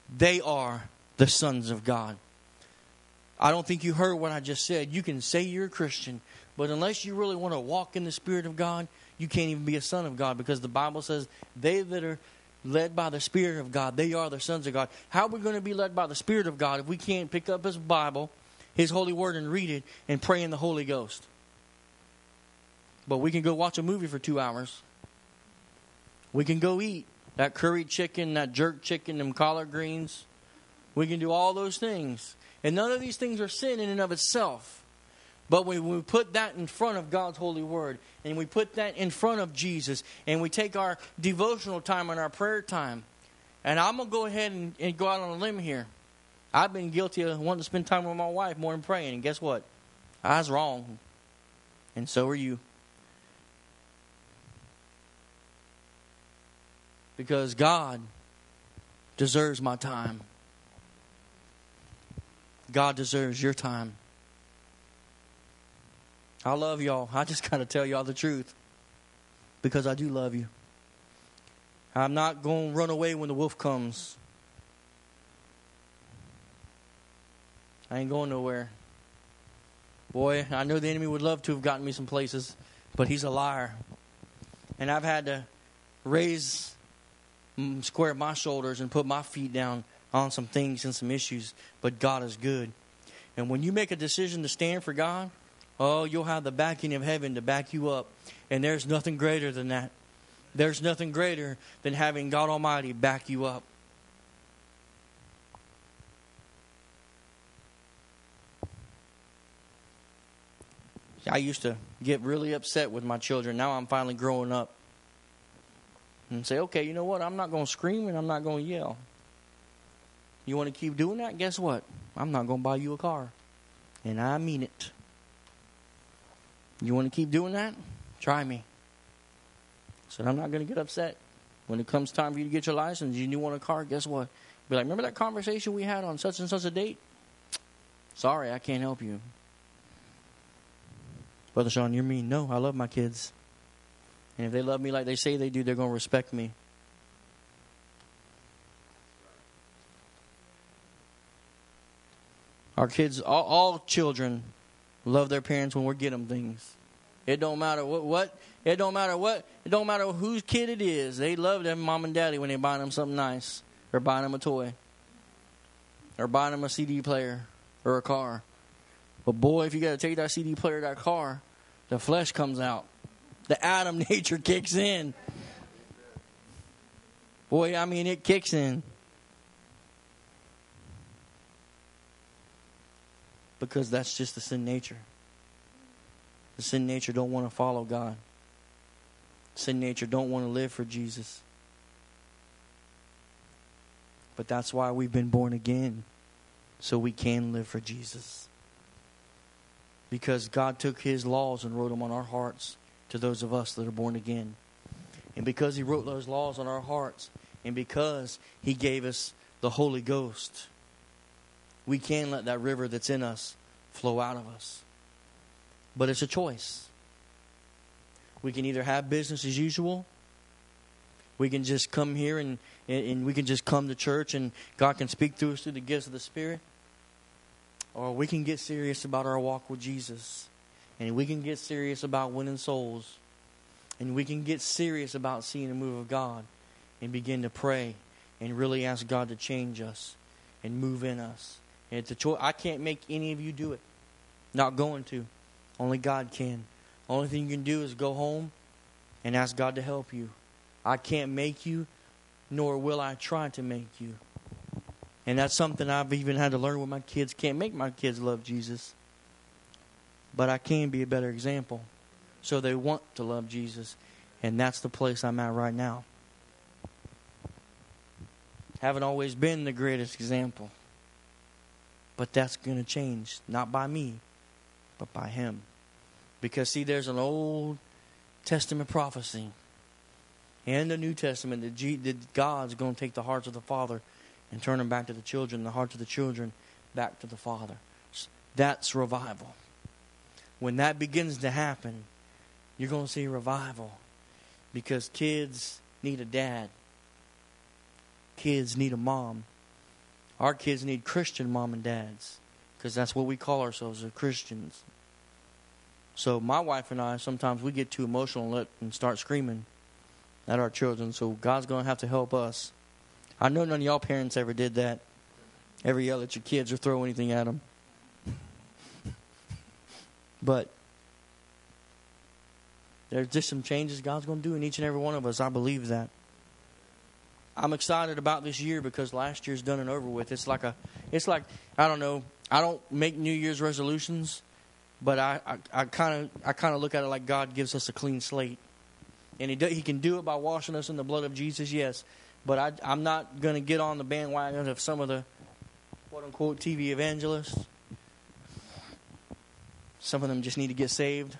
They are the sons of God. I don't think you heard what I just said. You can say you're a Christian, but unless you really want to walk in the Spirit of God, you can't even be a son of God, because the Bible says they that are led by the Spirit of God, they are the sons of God. How are we going to be led by the Spirit of God if we can't pick up His Bible, His holy word, and read it and pray in the Holy Ghost? But we can go watch a movie for 2 hours. We can go eat that curry chicken, that jerk chicken, them collard greens. We can do all those things. And none of these things are sin in and of itself. But when we put that in front of God's holy word, and we put that in front of Jesus, and we take our devotional time and our prayer time, and I'm going to go ahead and go out on a limb here. I've been guilty of wanting to spend time with my wife more than praying, and guess what? I was wrong. And so are you. Because God deserves my time. God deserves your time. I love y'all. I just got to tell y'all the truth. Because I do love you. I'm not going to run away when the wolf comes. I ain't going nowhere. Boy, I know the enemy would love to have gotten me some places, but he's a liar. And I've had to square my shoulders and put my feet down on some things and some issues, but God is good. And when you make a decision to stand for God, oh, you'll have the backing of heaven to back you up. And there's nothing greater than that. There's nothing greater than having God Almighty back you up. I used to get really upset with my children. Now I'm finally growing up. And say, okay, you know what? I'm not going to scream and I'm not going to yell. You want to keep doing that? Guess what? I'm not going to buy you a car. And I mean it. You want to keep doing that? Try me. So I'm not going to get upset. When it comes time for you to get your license, you want a car, guess what? Be like, remember that conversation we had on such and such a date? Sorry, I can't help you. Brother Sean, you're mean. No, I love my kids. And if they love me like they say they do, they're going to respect me. Our kids, all children, love their parents when we get them things. It don't matter what. It don't matter what. It don't matter whose kid it is. They love their mom and daddy when they buy them something nice, or buying them a toy, or buying them a CD player or a car. But boy, if you got to take that CD player or that car, the flesh comes out. The Adam nature kicks in. Boy, I mean, it kicks in. Because that's just the sin nature. The sin nature don't want to follow God. Sin nature don't want to live for Jesus. But that's why we've been born again. So we can live for Jesus. Because God took His laws and wrote them on our hearts to those of us that are born again. And because He wrote those laws on our hearts, and because He gave us the Holy Ghost, we can let that river that's in us flow out of us. But it's a choice. We can either have business as usual. We can just come here and we can just come to church and God can speak through us through the gifts of the Spirit. Or we can get serious about our walk with Jesus. And we can get serious about winning souls. And we can get serious about seeing a move of God. And begin to pray. And really ask God to change us. And move in us. And it's a choice. I can't make any of you do it. Not going to. Only God can. Only thing you can do is go home and ask God to help you. I can't make you, nor will I try to make you. And that's something I've even had to learn with my kids. Can't make my kids love Jesus. But I can be a better example. So they want to love Jesus. And that's the place I'm at right now. Haven't always been the greatest example. But that's going to change. Not by me, but by Him. Because see, there's an Old Testament prophecy and the New Testament that God's going to take the hearts of the Father and turn them back to the children, the hearts of the children back to the Father. That's revival. When that begins to happen, you're going to see revival. Because kids need a dad. Kids need a mom. Our kids need Christian mom and dads, because that's what we call ourselves, as Christians. So my wife and I, sometimes we get too emotional and start screaming at our children. So God's going to have to help us. I know none of y'all parents ever did that. Ever yell at your kids or throw anything at them. But there's just some changes God's going to do in each and every one of us. I believe that. I'm excited about this year because last year's done and over with. It's like I don't know. I don't make New Year's resolutions, but I kind of look at it like God gives us a clean slate, and He can do it by washing us in the blood of Jesus. Yes, but I'm not going to get on the bandwagon of some of the quote unquote TV evangelists. Some of them just need to get saved.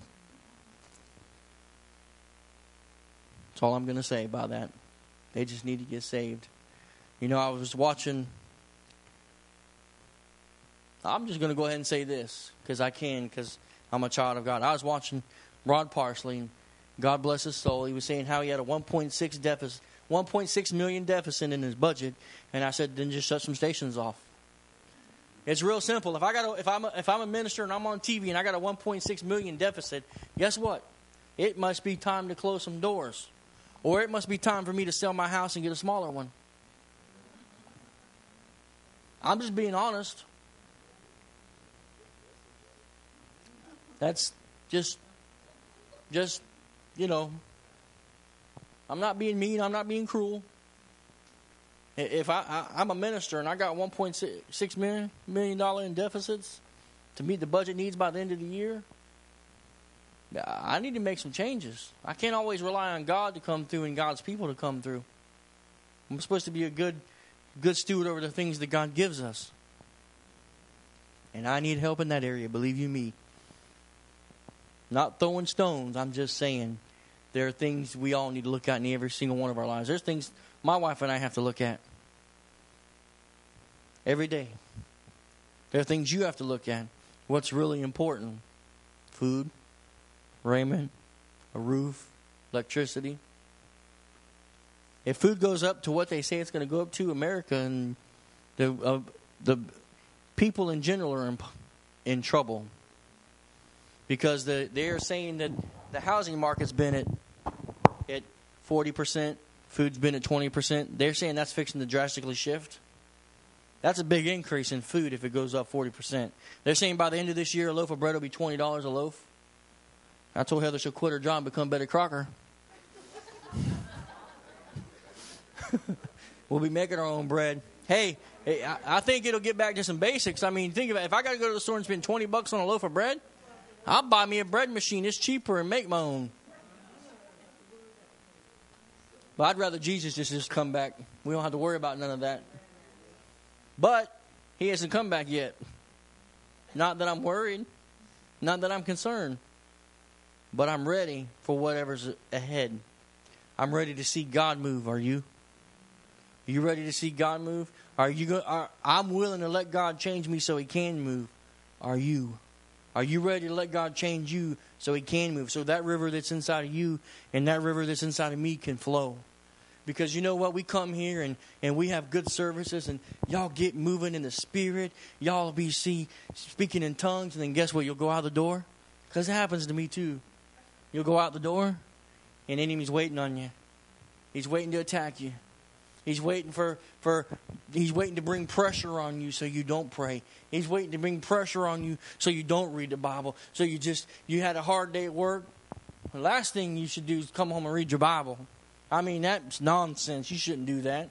That's all I'm going to say about that. They just need to get saved. You know, I was watching. I'm just going to go ahead and say this because I can, because I'm a child of God. I was watching Rod Parsley, and God bless his soul. He was saying how he had a 1.6 million deficit in his budget, and I said, then just shut some stations off. It's real simple. If I'm a minister and I'm on TV and I got a 1.6 million deficit, guess what? It must be time to close some doors, or it must be time for me to sell my house and get a smaller one. I'm just being honest. That's just, you know, I'm not being mean. I'm not being cruel. If I'm a minister and I got $1.6 million in deficits to meet the budget needs by the end of the year, I need to make some changes. I can't always rely on God to come through and God's people to come through. I'm supposed to be a good steward over the things that God gives us. And I need help in that area, believe you me. Not throwing stones, I'm just saying there are things we all need to look at in every single one of our lives. There's things my wife and I have to look at every day. There are things you have to look at. What's really important? Food, raiment, a roof, electricity. If food goes up to what they say it's going to go up to, America and the people in general are in trouble. Because they are saying that the housing market's been at 40%, food's been at 20%. They're saying that's fixing to drastically shift. That's a big increase in food if it goes up 40%. They're saying by the end of this year, a loaf of bread will be $20 a loaf. I told Heather she'll quit her job and become Betty Crocker. We'll be making our own bread. Hey, I think it'll get back to some basics. I mean, think about it. If I got to go to the store and spend $20 on a loaf of bread, I'll buy me a bread machine. It's cheaper and make my own. But I'd rather Jesus just come back. We don't have to worry about none of that. But he hasn't come back yet. Not that I'm worried. Not that I'm concerned. But I'm ready for whatever's ahead. I'm ready to see God move. Are you? Are you ready to see God move? I'm willing to let God change me so he can move. Are you? Are you ready to let God change you so he can move? So that river that's inside of you and that river that's inside of me can flow. Because you know what? We come here and we have good services and y'all get moving in the spirit. Y'all be speaking in tongues, and then guess what? You'll go out the door. Because it happens to me too. You'll go out the door and the enemy's waiting on you. He's waiting to attack you. He's waiting he's waiting to bring pressure on you so you don't pray. He's waiting to bring pressure on you so you don't read the Bible. So you had a hard day at work. The last thing you should do is come home and read your Bible. I mean, that's nonsense. You shouldn't do that.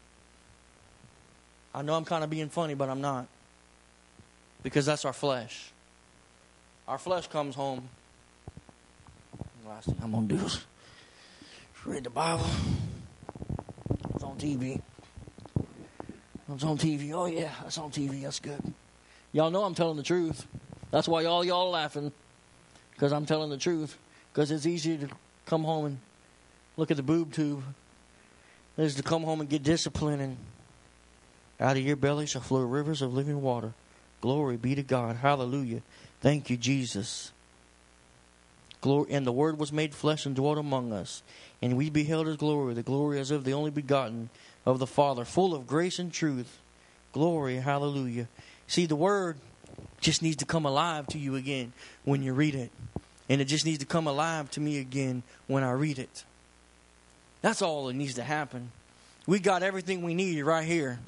I know I'm kind of being funny, but I'm not. Because that's our flesh. Our flesh comes home. The last thing I'm going to do is read the Bible. It's on TV. It's on TV. Oh, yeah, it's on TV. That's good. Y'all know I'm telling the truth. That's why y'all are laughing. Because I'm telling the truth. Because it's easier to come home and look at the boob tube than to come home and get disciplined. And out of your belly shall flow rivers of living water. Glory be to God. Hallelujah. Thank you, Jesus. Glory, and the Word was made flesh and dwelt among us. And we beheld his glory, the glory as of the only begotten of the Father, full of grace and truth. Glory, hallelujah. See, the Word just needs to come alive to you again when you read it. And it just needs to come alive to me again when I read it. That's all that needs to happen. We got everything we need right here.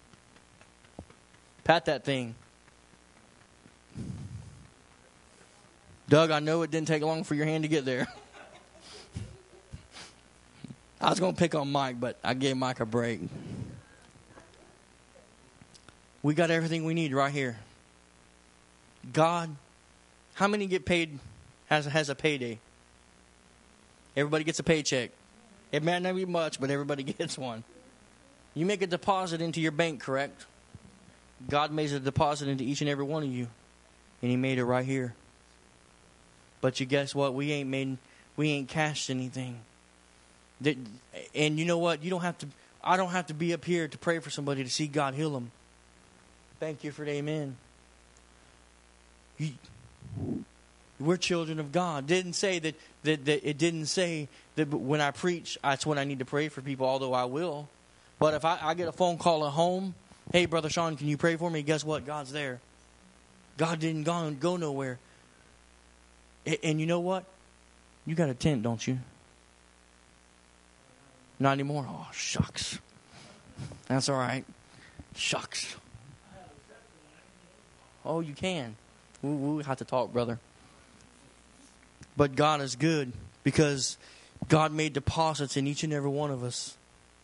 Pat that thing. Doug, I know it didn't take long for your hand to get there. I was going to pick on Mike, but I gave Mike a break. We got everything we need right here. God, how many get paid, has a payday? Everybody gets a paycheck. It may not be much, but everybody gets one. You make a deposit into your bank, correct? God made a deposit into each and every one of you. And He made it right here. But you guess what? We ain't cashed anything. And you know what? I don't have to be up here to pray for somebody to see God heal them. Thank you for the amen. We're children of God. Didn't say that it didn't say that when I preach, that's when I need to pray for people, although I will. But if I get a phone call at home, hey, Brother Sean, can you pray for me? Guess what? God's there. God didn't go nowhere. And you know what? You got a tent, don't you? Not anymore? Oh, shucks. That's all right. Shucks. Oh, you can. We have to talk, brother. But God is good because God made deposits in each and every one of us.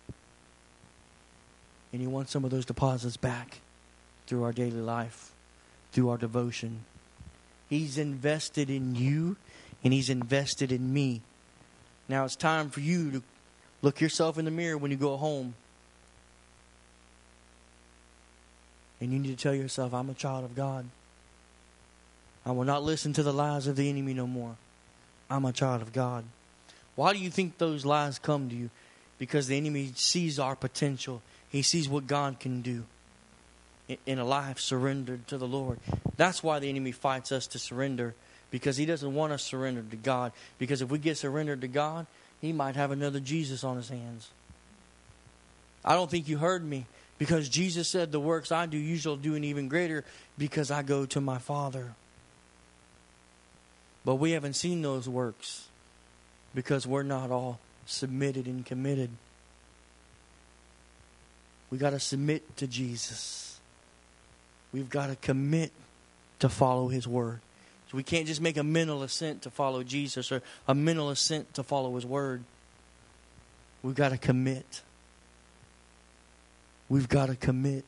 And He wants some of those deposits back through our daily life, through our devotion. He's invested in you and He's invested in me. Now it's time for you to look yourself in the mirror when you go home. And you need to tell yourself, I'm a child of God. I will not listen to the lies of the enemy no more. I'm a child of God. Why do you think those lies come to you? Because the enemy sees our potential. He sees what God can do in a life surrendered to the Lord. That's why the enemy fights us to surrender. Because he doesn't want us surrendered to God. Because if we get surrendered to God, he might have another Jesus on his hands. I don't think you heard me. Because Jesus said, the works I do, you shall do, and even greater, because I go to my Father. But we haven't seen those works because we're not all submitted and committed. We got to submit to Jesus. We've got to commit to follow His word. So we can't just make a mental assent to follow Jesus or a mental assent to follow His word. We've got to commit. We've got to commit.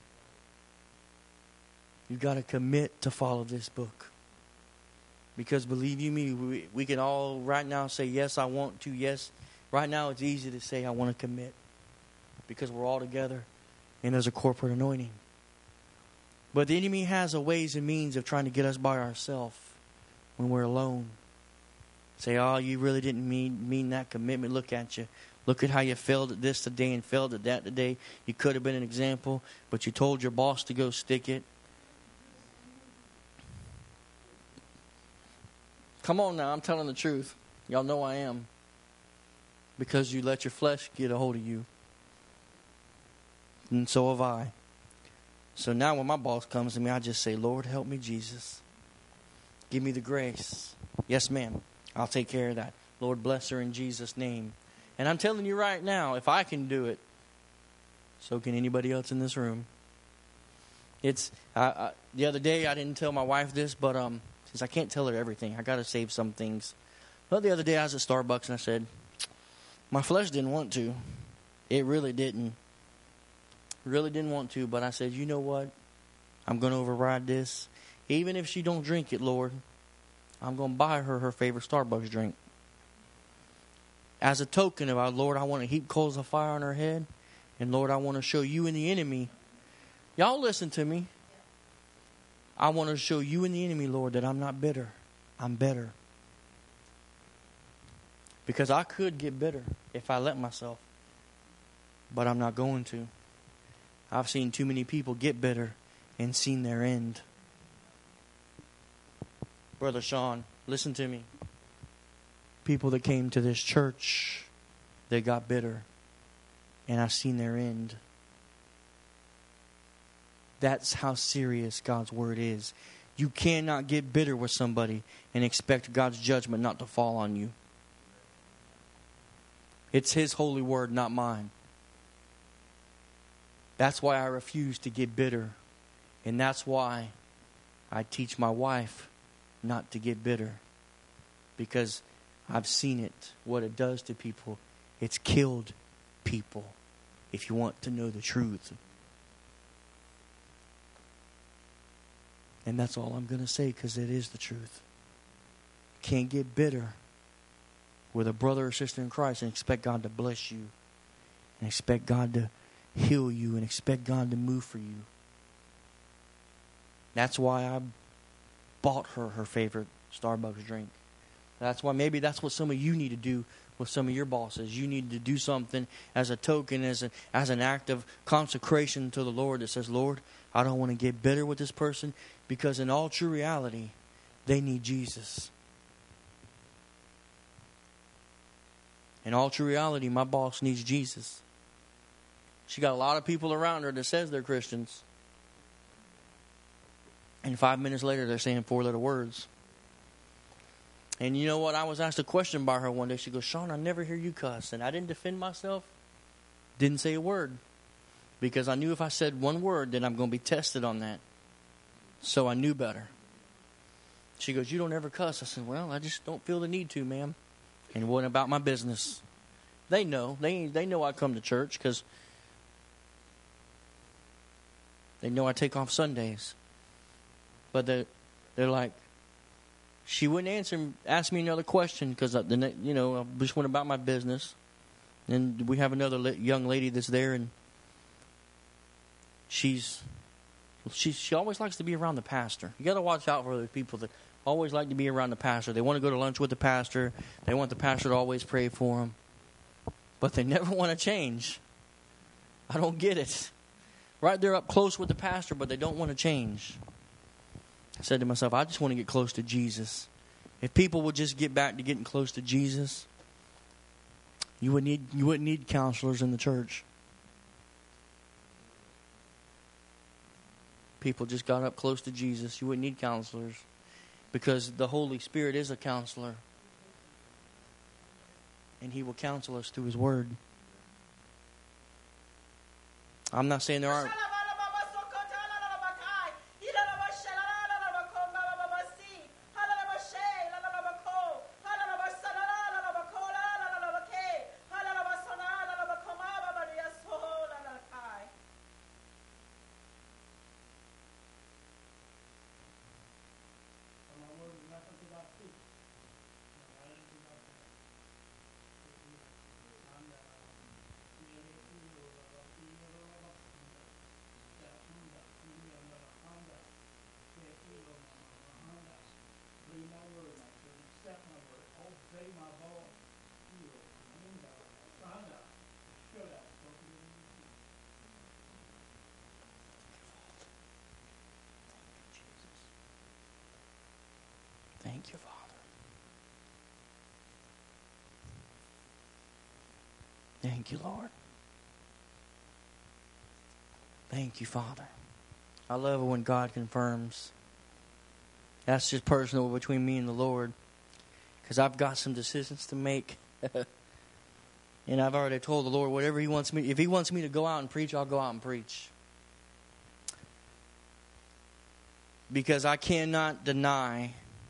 You've got to commit to follow this book. Because believe you me, we can all right now say, yes, I want to. Yes, right now it's easy to say I want to commit. Because we're all together and there's a corporate anointing. But the enemy has a ways and means of trying to get us by ourselves when we're alone. Say, oh, you really didn't mean that commitment. Look at you. Look at how you failed at this today and failed at that today. You could have been an example, but you told your boss to go stick it. Come on now, I'm telling the truth. Y'all know I am. Because you let your flesh get a hold of you. And so have I. So now when my boss comes to me, I just say, Lord, help me, Jesus. Give me the grace. Yes, ma'am. I'll take care of that. Lord, bless her in Jesus' name. And I'm telling you right now, if I can do it, so can anybody else in this room. The other day, I didn't tell my wife this, but since I can't tell her everything, I got to save some things. But the other day, I was at Starbucks, and I said, my flesh didn't want to. It really didn't. Really didn't want to, but I said, you know what? I'm going to override this. Even if she don't drink it, Lord, I'm going to buy her favorite Starbucks drink. As a token of our Lord, I want to heap coals of fire on her head. And Lord, I want to show you and the enemy. Y'all listen to me. I want to show you and the enemy, Lord, that I'm not bitter. I'm better. Because I could get bitter if I let myself. But I'm not going to. I've seen too many people get bitter and seen their end. Brother Sean, listen to me. People that came to this church, they got bitter. And I've seen their end. That's how serious God's word is. You cannot get bitter with somebody and expect God's judgment not to fall on you. It's His holy word, not mine. That's why I refuse to get bitter. And that's why I teach my wife not to get bitter. Because I've seen it, what it does to people. It's killed people, if you want to know the truth. And that's all I'm going to say, because it is the truth. Can't get bitter with a brother or sister in Christ and expect God to bless you, and expect God to heal you, and expect God to move for you. That's why I bought her favorite Starbucks drink. That's why maybe that's what some of you need to do with some of your bosses. You need to do something as a token, as an act of consecration to the Lord that says, Lord, I don't want to get bitter with this person, because in all true reality, they need Jesus. In all true reality, my boss needs Jesus. She got a lot of people around her that says they're Christians. And 5 minutes later, they're saying 4 little words. And you know what? I was asked a question by her one day. She goes, Sean, I never hear you cuss. And I didn't defend myself. Didn't say a word. Because I knew if I said one word, then I'm going to be tested on that. So I knew better. She goes, you don't ever cuss. I said, well, I just don't feel the need to, ma'am. And it wasn't about my business. They know. They know I come to church because they know I take off Sundays. But they're like, she wouldn't ask me another question, because I just went about my business. And we have another young lady that's there, and she always likes to be around the pastor. You got to watch out for those people that always like to be around the pastor. They want to go to lunch with the pastor. They want the pastor to always pray for them. But they never want to change. I don't get it. Right, they're up close with the pastor, but they don't want to change. I said to myself, I just want to get close to Jesus. If people would just get back to getting close to Jesus, you wouldn't need counselors in the church. People just got up close to Jesus. You wouldn't need counselors, because the Holy Spirit is a counselor. And He will counsel us through His Word. I'm not saying there aren't. Thank you, Father. Thank you, Lord. Thank you, Father. I love it when God confirms. That's just personal between me and the Lord, because I've got some decisions to make. And I've already told the Lord, whatever He wants me, if He wants me to go out and preach, I'll go out and preach. Because I cannot deny.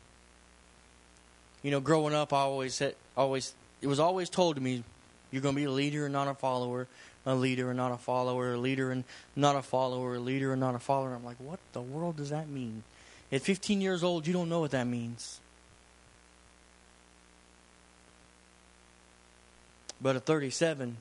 Growing up, it was always told to me, you're going to be a leader and not a follower, a leader and not a follower, a leader and not a follower, a leader and not a follower. I'm like, what the world does that mean? At 15 years old, you don't know what that means. But at 37,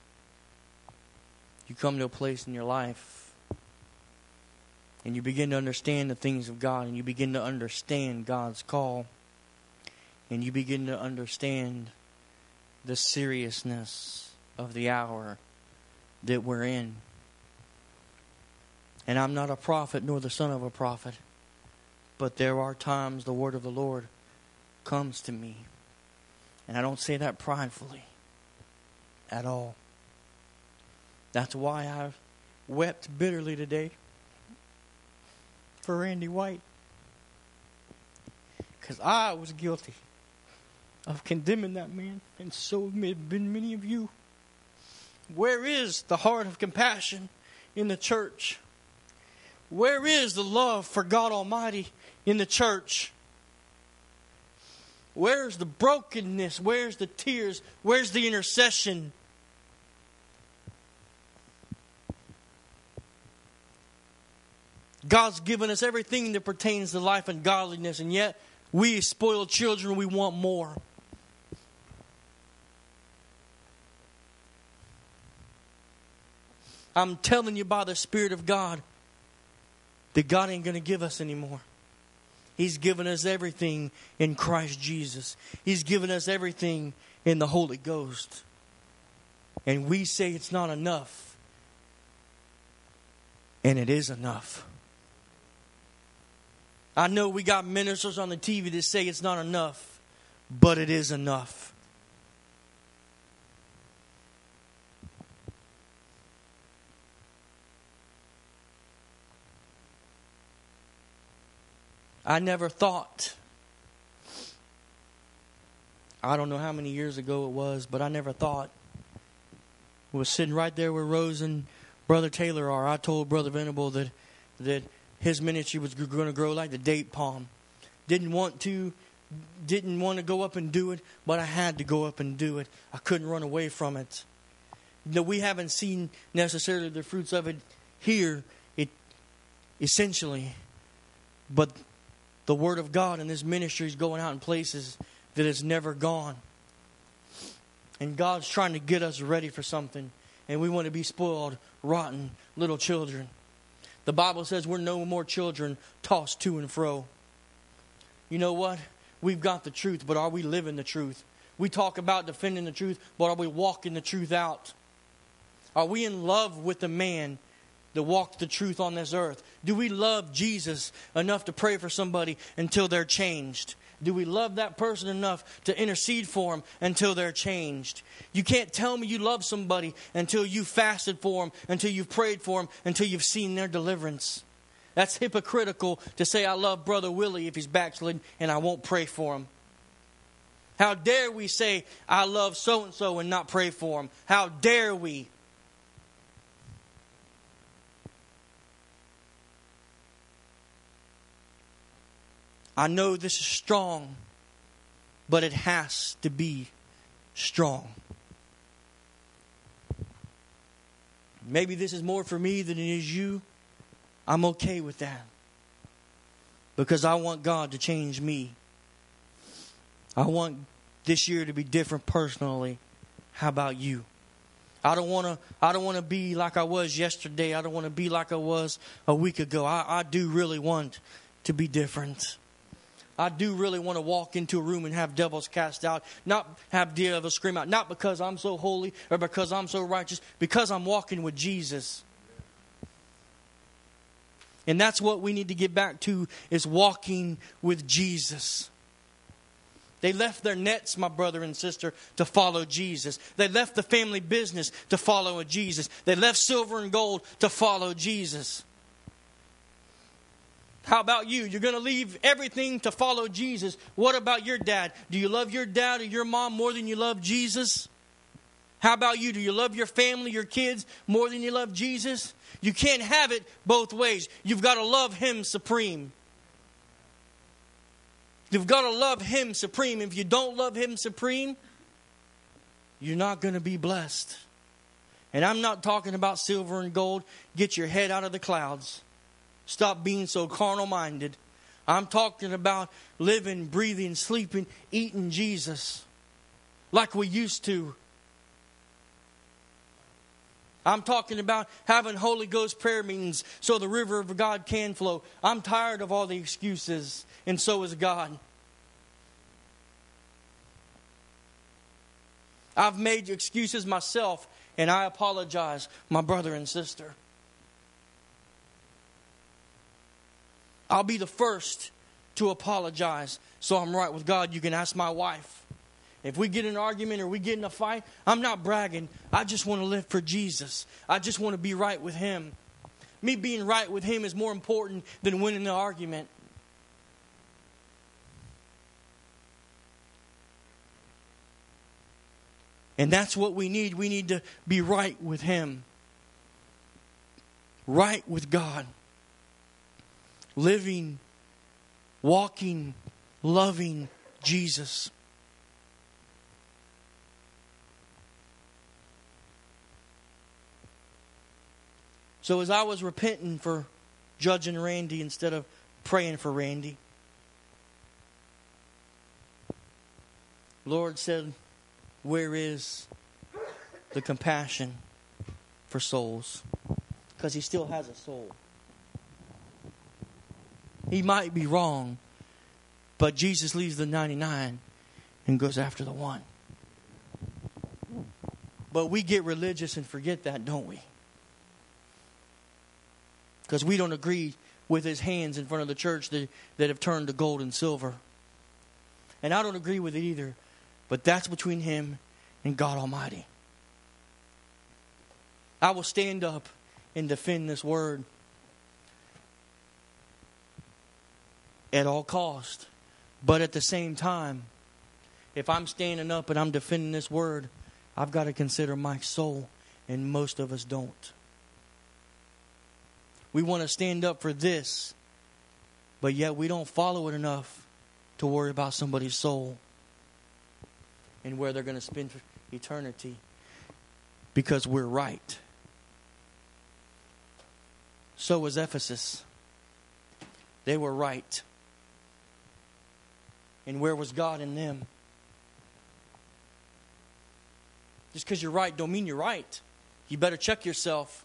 you come to a place in your life and you begin to understand the things of God, and you begin to understand God's call. And you begin to understand the seriousness of the hour that we're in. And I'm not a prophet nor the son of a prophet, but there are times the word of the Lord comes to me. And I don't say that pridefully at all. That's why I've wept bitterly today. for Randy White. Because I was guilty of condemning that man, and so have been many of you. Where is the heart of compassion in the church? Where is the love for God Almighty in the church? Where's the brokenness? Where's the tears? Where's the intercession? God's given us everything that pertains to life and godliness, and yet we as spoiled children, we want more. I'm telling you by the Spirit of God that God ain't going to give us anymore. He's given us everything in Christ Jesus. He's given us everything in the Holy Ghost. And we say it's not enough. And it is enough. I know we got ministers on the TV that say it's not enough, but it is enough. I never thought, I don't know how many years ago it was, but I never thought, was sitting right there where Rose and Brother Taylor are. I told Brother Venable that his ministry was going to grow like the date palm. Didn't want to go up and do it, but I had to go up and do it. I couldn't run away from it. No, we haven't seen necessarily the fruits of it here, essentially, but the Word of God and this ministry is going out in places that it's never gone. And God's trying to get us ready for something. And we want to be spoiled, rotten little children. The Bible says we're no more children tossed to and fro. You know what? We've got the truth, but are we living the truth? We talk about defending the truth, but are we walking the truth out? Are we in love with the man that walked the truth on this earth? Do we love Jesus enough to pray for somebody until they're changed? Do we love that person enough to intercede for them until they're changed? You can't tell me you love somebody until you've fasted for them, until you've prayed for them, until you've seen their deliverance. That's hypocritical to say I love Brother Willie if he's backslidden and I won't pray for him. How dare we say I love so-and-so and not pray for him? How dare we? I know this is strong, but it has to be strong. Maybe this is more for me than it is you. I'm okay with that. Because I want God to change me. I want this year to be different personally. How about you? I don't want to be like I was yesterday. I don't want to be like I was a week ago. I do really want to be different. I do really want to walk into a room and have devils cast out. Not have devils scream out. Not because I'm so holy or because I'm so righteous. Because I'm walking with Jesus. And that's what we need to get back to, is walking with Jesus. They left their nets, my brother and sister, to follow Jesus. They left the family business to follow Jesus. They left silver and gold to follow Jesus. How about you? You're going to leave everything to follow Jesus. What about your dad? Do you love your dad or your mom more than you love Jesus? How about you? Do you love your family, your kids, more than you love Jesus? You can't have it both ways. You've got to love Him supreme. You've got to love Him supreme. If you don't love Him supreme, you're not going to be blessed. And I'm not talking about silver and gold. Get your head out of the clouds. Stop being so carnal-minded. I'm talking about living, breathing, sleeping, eating Jesus like we used to. I'm talking about having Holy Ghost prayer meetings so the river of God can flow. I'm tired of all the excuses, and so is God. I've made excuses myself, and I apologize, my brother and sister. I'll be the first to apologize so I'm right with God. You can ask my wife. If we get in an argument or we get in a fight, I'm not bragging. I just want to live for Jesus. I just want to be right with Him. Me being right with Him is more important than winning the argument. And that's what we need. We need to be right with Him. Right with God. Living, walking, loving Jesus. So as I was repenting for judging Randy instead of praying for Randy, Lord said, where is the compassion for souls? Because he still has a soul. He might be wrong, but Jesus leaves the 99 and goes after the one. But we get religious and forget that, don't we? Because we don't agree with his hands in front of the church that have turned to gold and silver. And I don't agree with it either. But that's between him and God Almighty. I will stand up and defend this word at all cost. But at the same time, if I'm standing up and I'm defending this word, I've got to consider my soul. And most of us don't. We want to stand up for this, but yet we don't follow it enough to worry about somebody's soul and where they're going to spend eternity because we're right. So was Ephesus. They were right. And where was God in them? Just because you're right don't mean you're right. You better check yourself.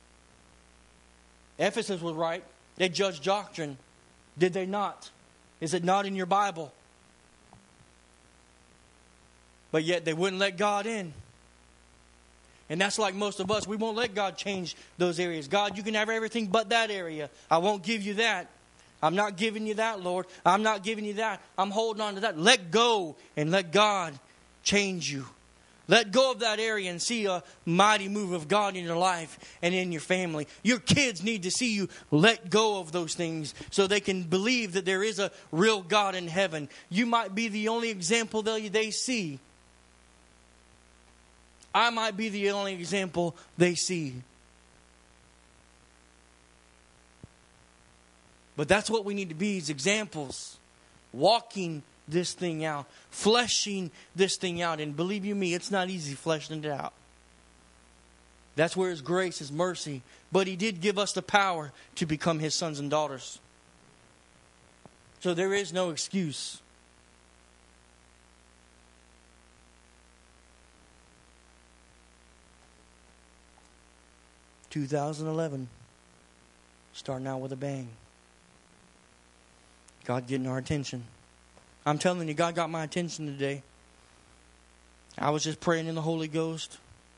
Ephesus was right. They judged doctrine. Did they not? Is it not in your Bible? But yet they wouldn't let God in. And that's like most of us. We won't let God change those areas. God, you can have everything but that area. I won't give you that. I'm not giving you that, Lord. I'm not giving you that. I'm holding on to that. Let go and let God change you. Let go of that area and see a mighty move of God in your life and in your family. Your kids need to see you let go of those things so they can believe that there is a real God in heaven. You might be the only example they see. I might be the only example they see. But that's what we need to be, is examples. Walking this thing out. Fleshing this thing out. And believe you me, it's not easy fleshing it out. That's where His grace, His mercy. But He did give us the power to become His sons and daughters. So there is no excuse. (2011) starting out with a bang. God getting our attention. I'm telling you, God got my attention today. I was just praying in the Holy Ghost.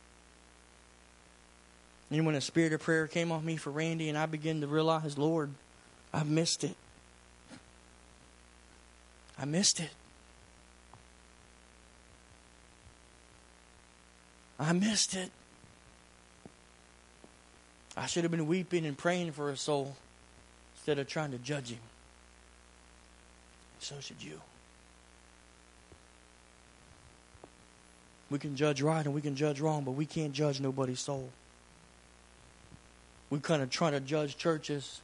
And when a spirit of prayer came on me for Randy, and I began to realize, Lord, I've missed it. I missed it. I missed it. I should have been weeping and praying for a soul instead of trying to judge him. So should you. We can judge right and we can judge wrong, but we can't judge nobody's soul. We kind of try to judge churches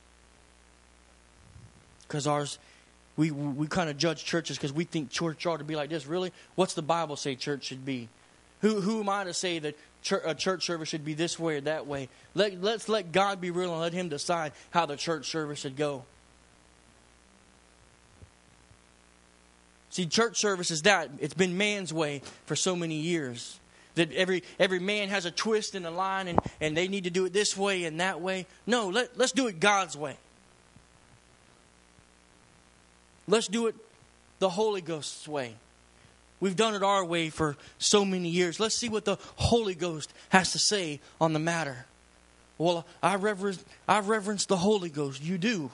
because we kind of judge churches because we think church ought to be like this. Really? What's the Bible say church should be? Who am I to say that a church service should be this way or that way? Let's let God be real and let Him decide how the church service should go. See, church service is that. It's been man's way for so many years. That every man has a twist and a line and they need to do it this way and that way. No, let's do it God's way. Let's do it the Holy Ghost's way. We've done it our way for so many years. Let's see what the Holy Ghost has to say on the matter. Well, I reverence the Holy Ghost. You do.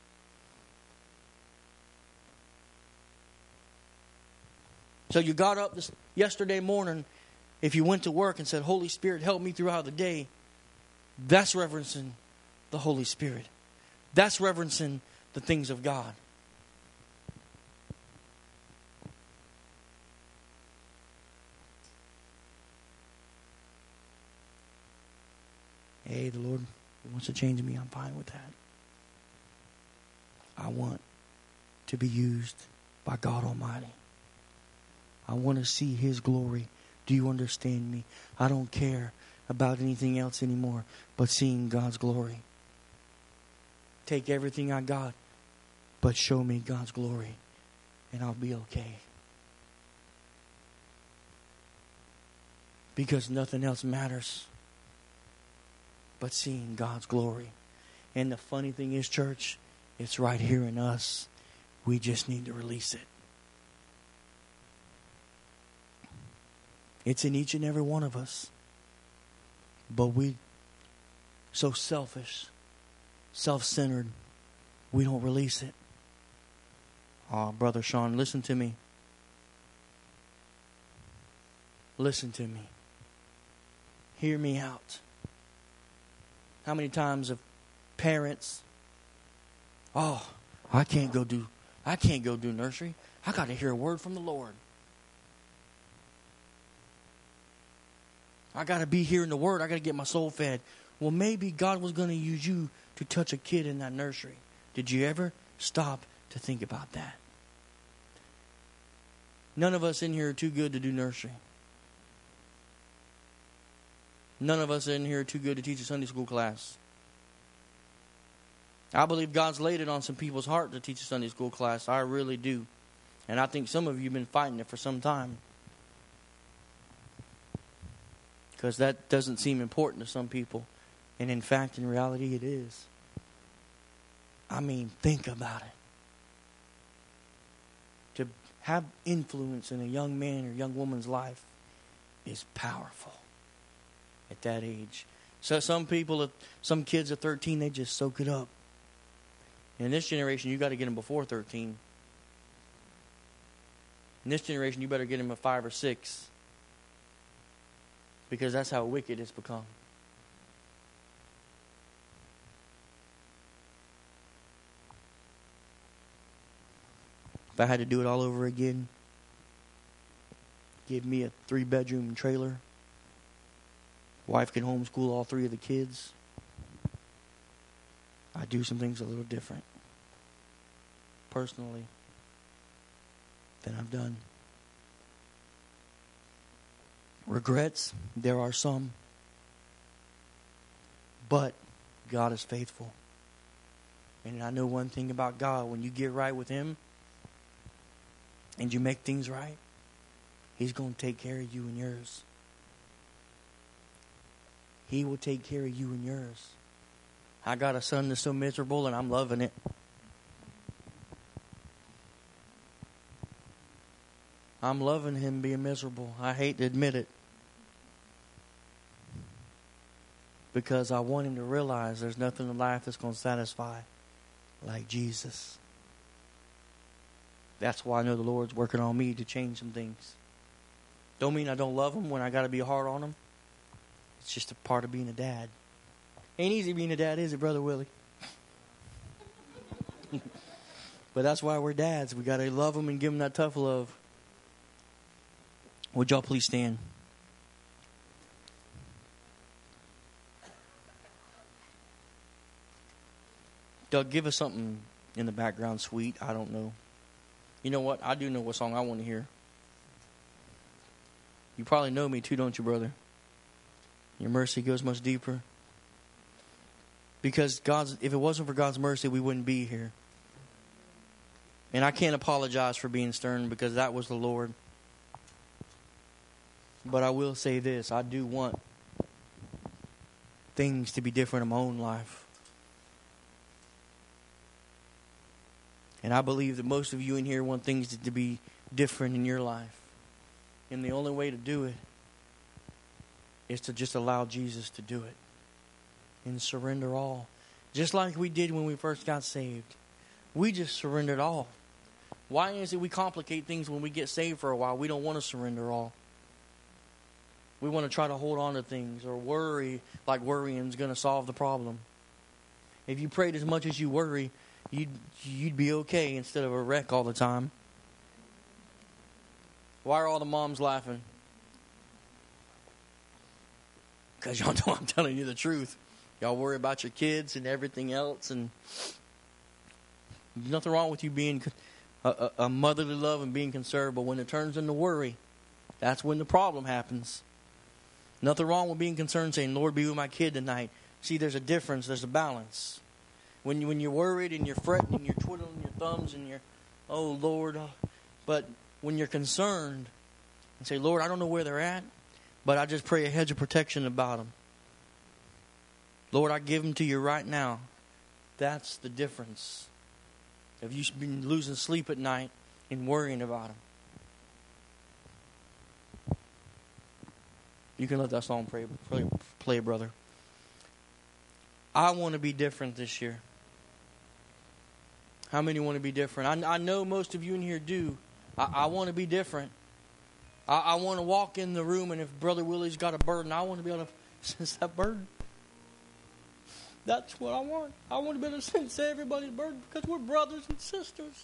So you got up yesterday morning, if you went to work and said, Holy Spirit, help me throughout the day, that's reverencing the Holy Spirit. That's reverencing the things of God. Hey, the Lord wants to change me. I'm fine with that. I want to be used by God Almighty. I want to see His glory. Do you understand me? I don't care about anything else anymore but seeing God's glory. Take everything I got, but show me God's glory, and I'll be okay. Because nothing else matters but seeing God's glory. And the funny thing is, church, it's right here in us. We just need to release it. It's in each and every one of us. But we so selfish, self-centered, we don't release it. Oh, Brother Sean, listen to me. Listen to me. Hear me out. How many times have parents, oh, I can't go do nursery. I got to hear a word from the Lord. I got to be hearing the word. I got to get my soul fed. Well, maybe God was going to use you to touch a kid in that nursery. Did you ever stop to think about that? None of us in here are too good to do nursery. None of us in here are too good to teach a Sunday school class. I believe God's laid it on some people's heart to teach a Sunday school class. I really do. And I think some of you have been fighting it for some time. Because that doesn't seem important to some people. And in fact, in reality, it is. I mean, think about it. To have influence in a young man or young woman's life is powerful at that age. So some kids at 13, they just soak it up. In this generation, you got to get them before 13. In this generation, you better get them at 5 or 6. Because that's how wicked it's become. If I had to do it all over again, give me a 3-bedroom trailer. Wife can homeschool all 3 of the kids. I do some things a little different, personally, than I've done. Regrets, there are some. But God is faithful. And I know one thing about God. When you get right with Him and you make things right, He's going to take care of you and yours. He will take care of you and yours. I got a son that's so miserable and I'm loving it. I'm loving him being miserable. I hate to admit it. Because I want him to realize there's nothing in life that's going to satisfy like Jesus. That's why I know the Lord's working on me to change some things. Don't mean I don't love him when I got to be hard on him. It's just a part of being a dad. Ain't easy being a dad, is it, Brother Willie? But that's why we're dads. We got to love them and give them that tough love. Would y'all please stand? Doug, give us something in the background sweet. I don't know. You know what? I do know what song I want to hear. You probably know me too, don't you, brother? Your mercy goes much deeper. Because if it wasn't for God's mercy, we wouldn't be here. And I can't apologize for being stern because that was the Lord. But I will say this. I do want things to be different in my own life. And I believe that most of you in here want things to be different in your life. And the only way to do it is to just allow Jesus to do it. And surrender all. Just like we did when we first got saved. We just surrendered all. Why is it we complicate things when we get saved for a while? We don't want to surrender all. We want to try to hold on to things or worry like worrying is going to solve the problem. If you prayed as much as you worry, you'd be okay instead of a wreck all the time. Why are all the moms laughing? Because y'all know I'm telling you the truth. Y'all worry about your kids and everything else, and there's nothing wrong with you being a motherly love and being concerned, but when it turns into worry, that's when the problem happens. Nothing wrong with being concerned, saying, Lord, be with my kid tonight. See, there's a difference. There's a balance. When you're worried and you're fretting and you're twiddling your thumbs and you're, oh, Lord. But when you're concerned and say, Lord, I don't know where they're at, but I just pray a hedge of protection about them. Lord, I give them to you right now. That's the difference. If you've been losing sleep at night and worrying about them. You can let that song play, brother. I want to be different this year. How many want to be different? I know most of you in here do. I want to be different. I want to walk in the room, and if Brother Willie's got a burden, I want to be able to sense that burden. That's what I want. I want to be able to sense everybody's burden because we're brothers and sisters.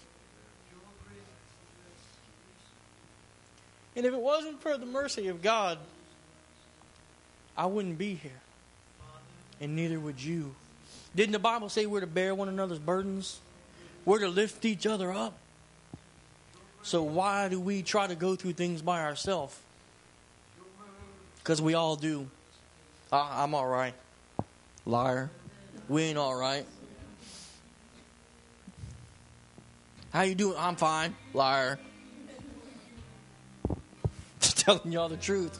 And if it wasn't for the mercy of God, I wouldn't be here. And neither would you. Didn't the Bible say we're to bear one another's burdens? We're to lift each other up. So why do we try to go through things by ourselves? Because we all do. I'm all right. Liar. We ain't all right. How you doing? I'm fine. Liar. Just telling y'all the truth.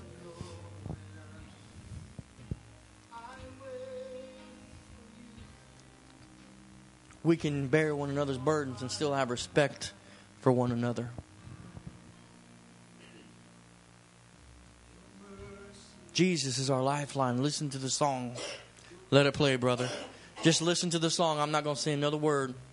We can bear one another's burdens and still have respect for one another. Jesus is our lifeline. Listen to the song. Let it play, brother. Just listen to the song. I'm not going to say another word.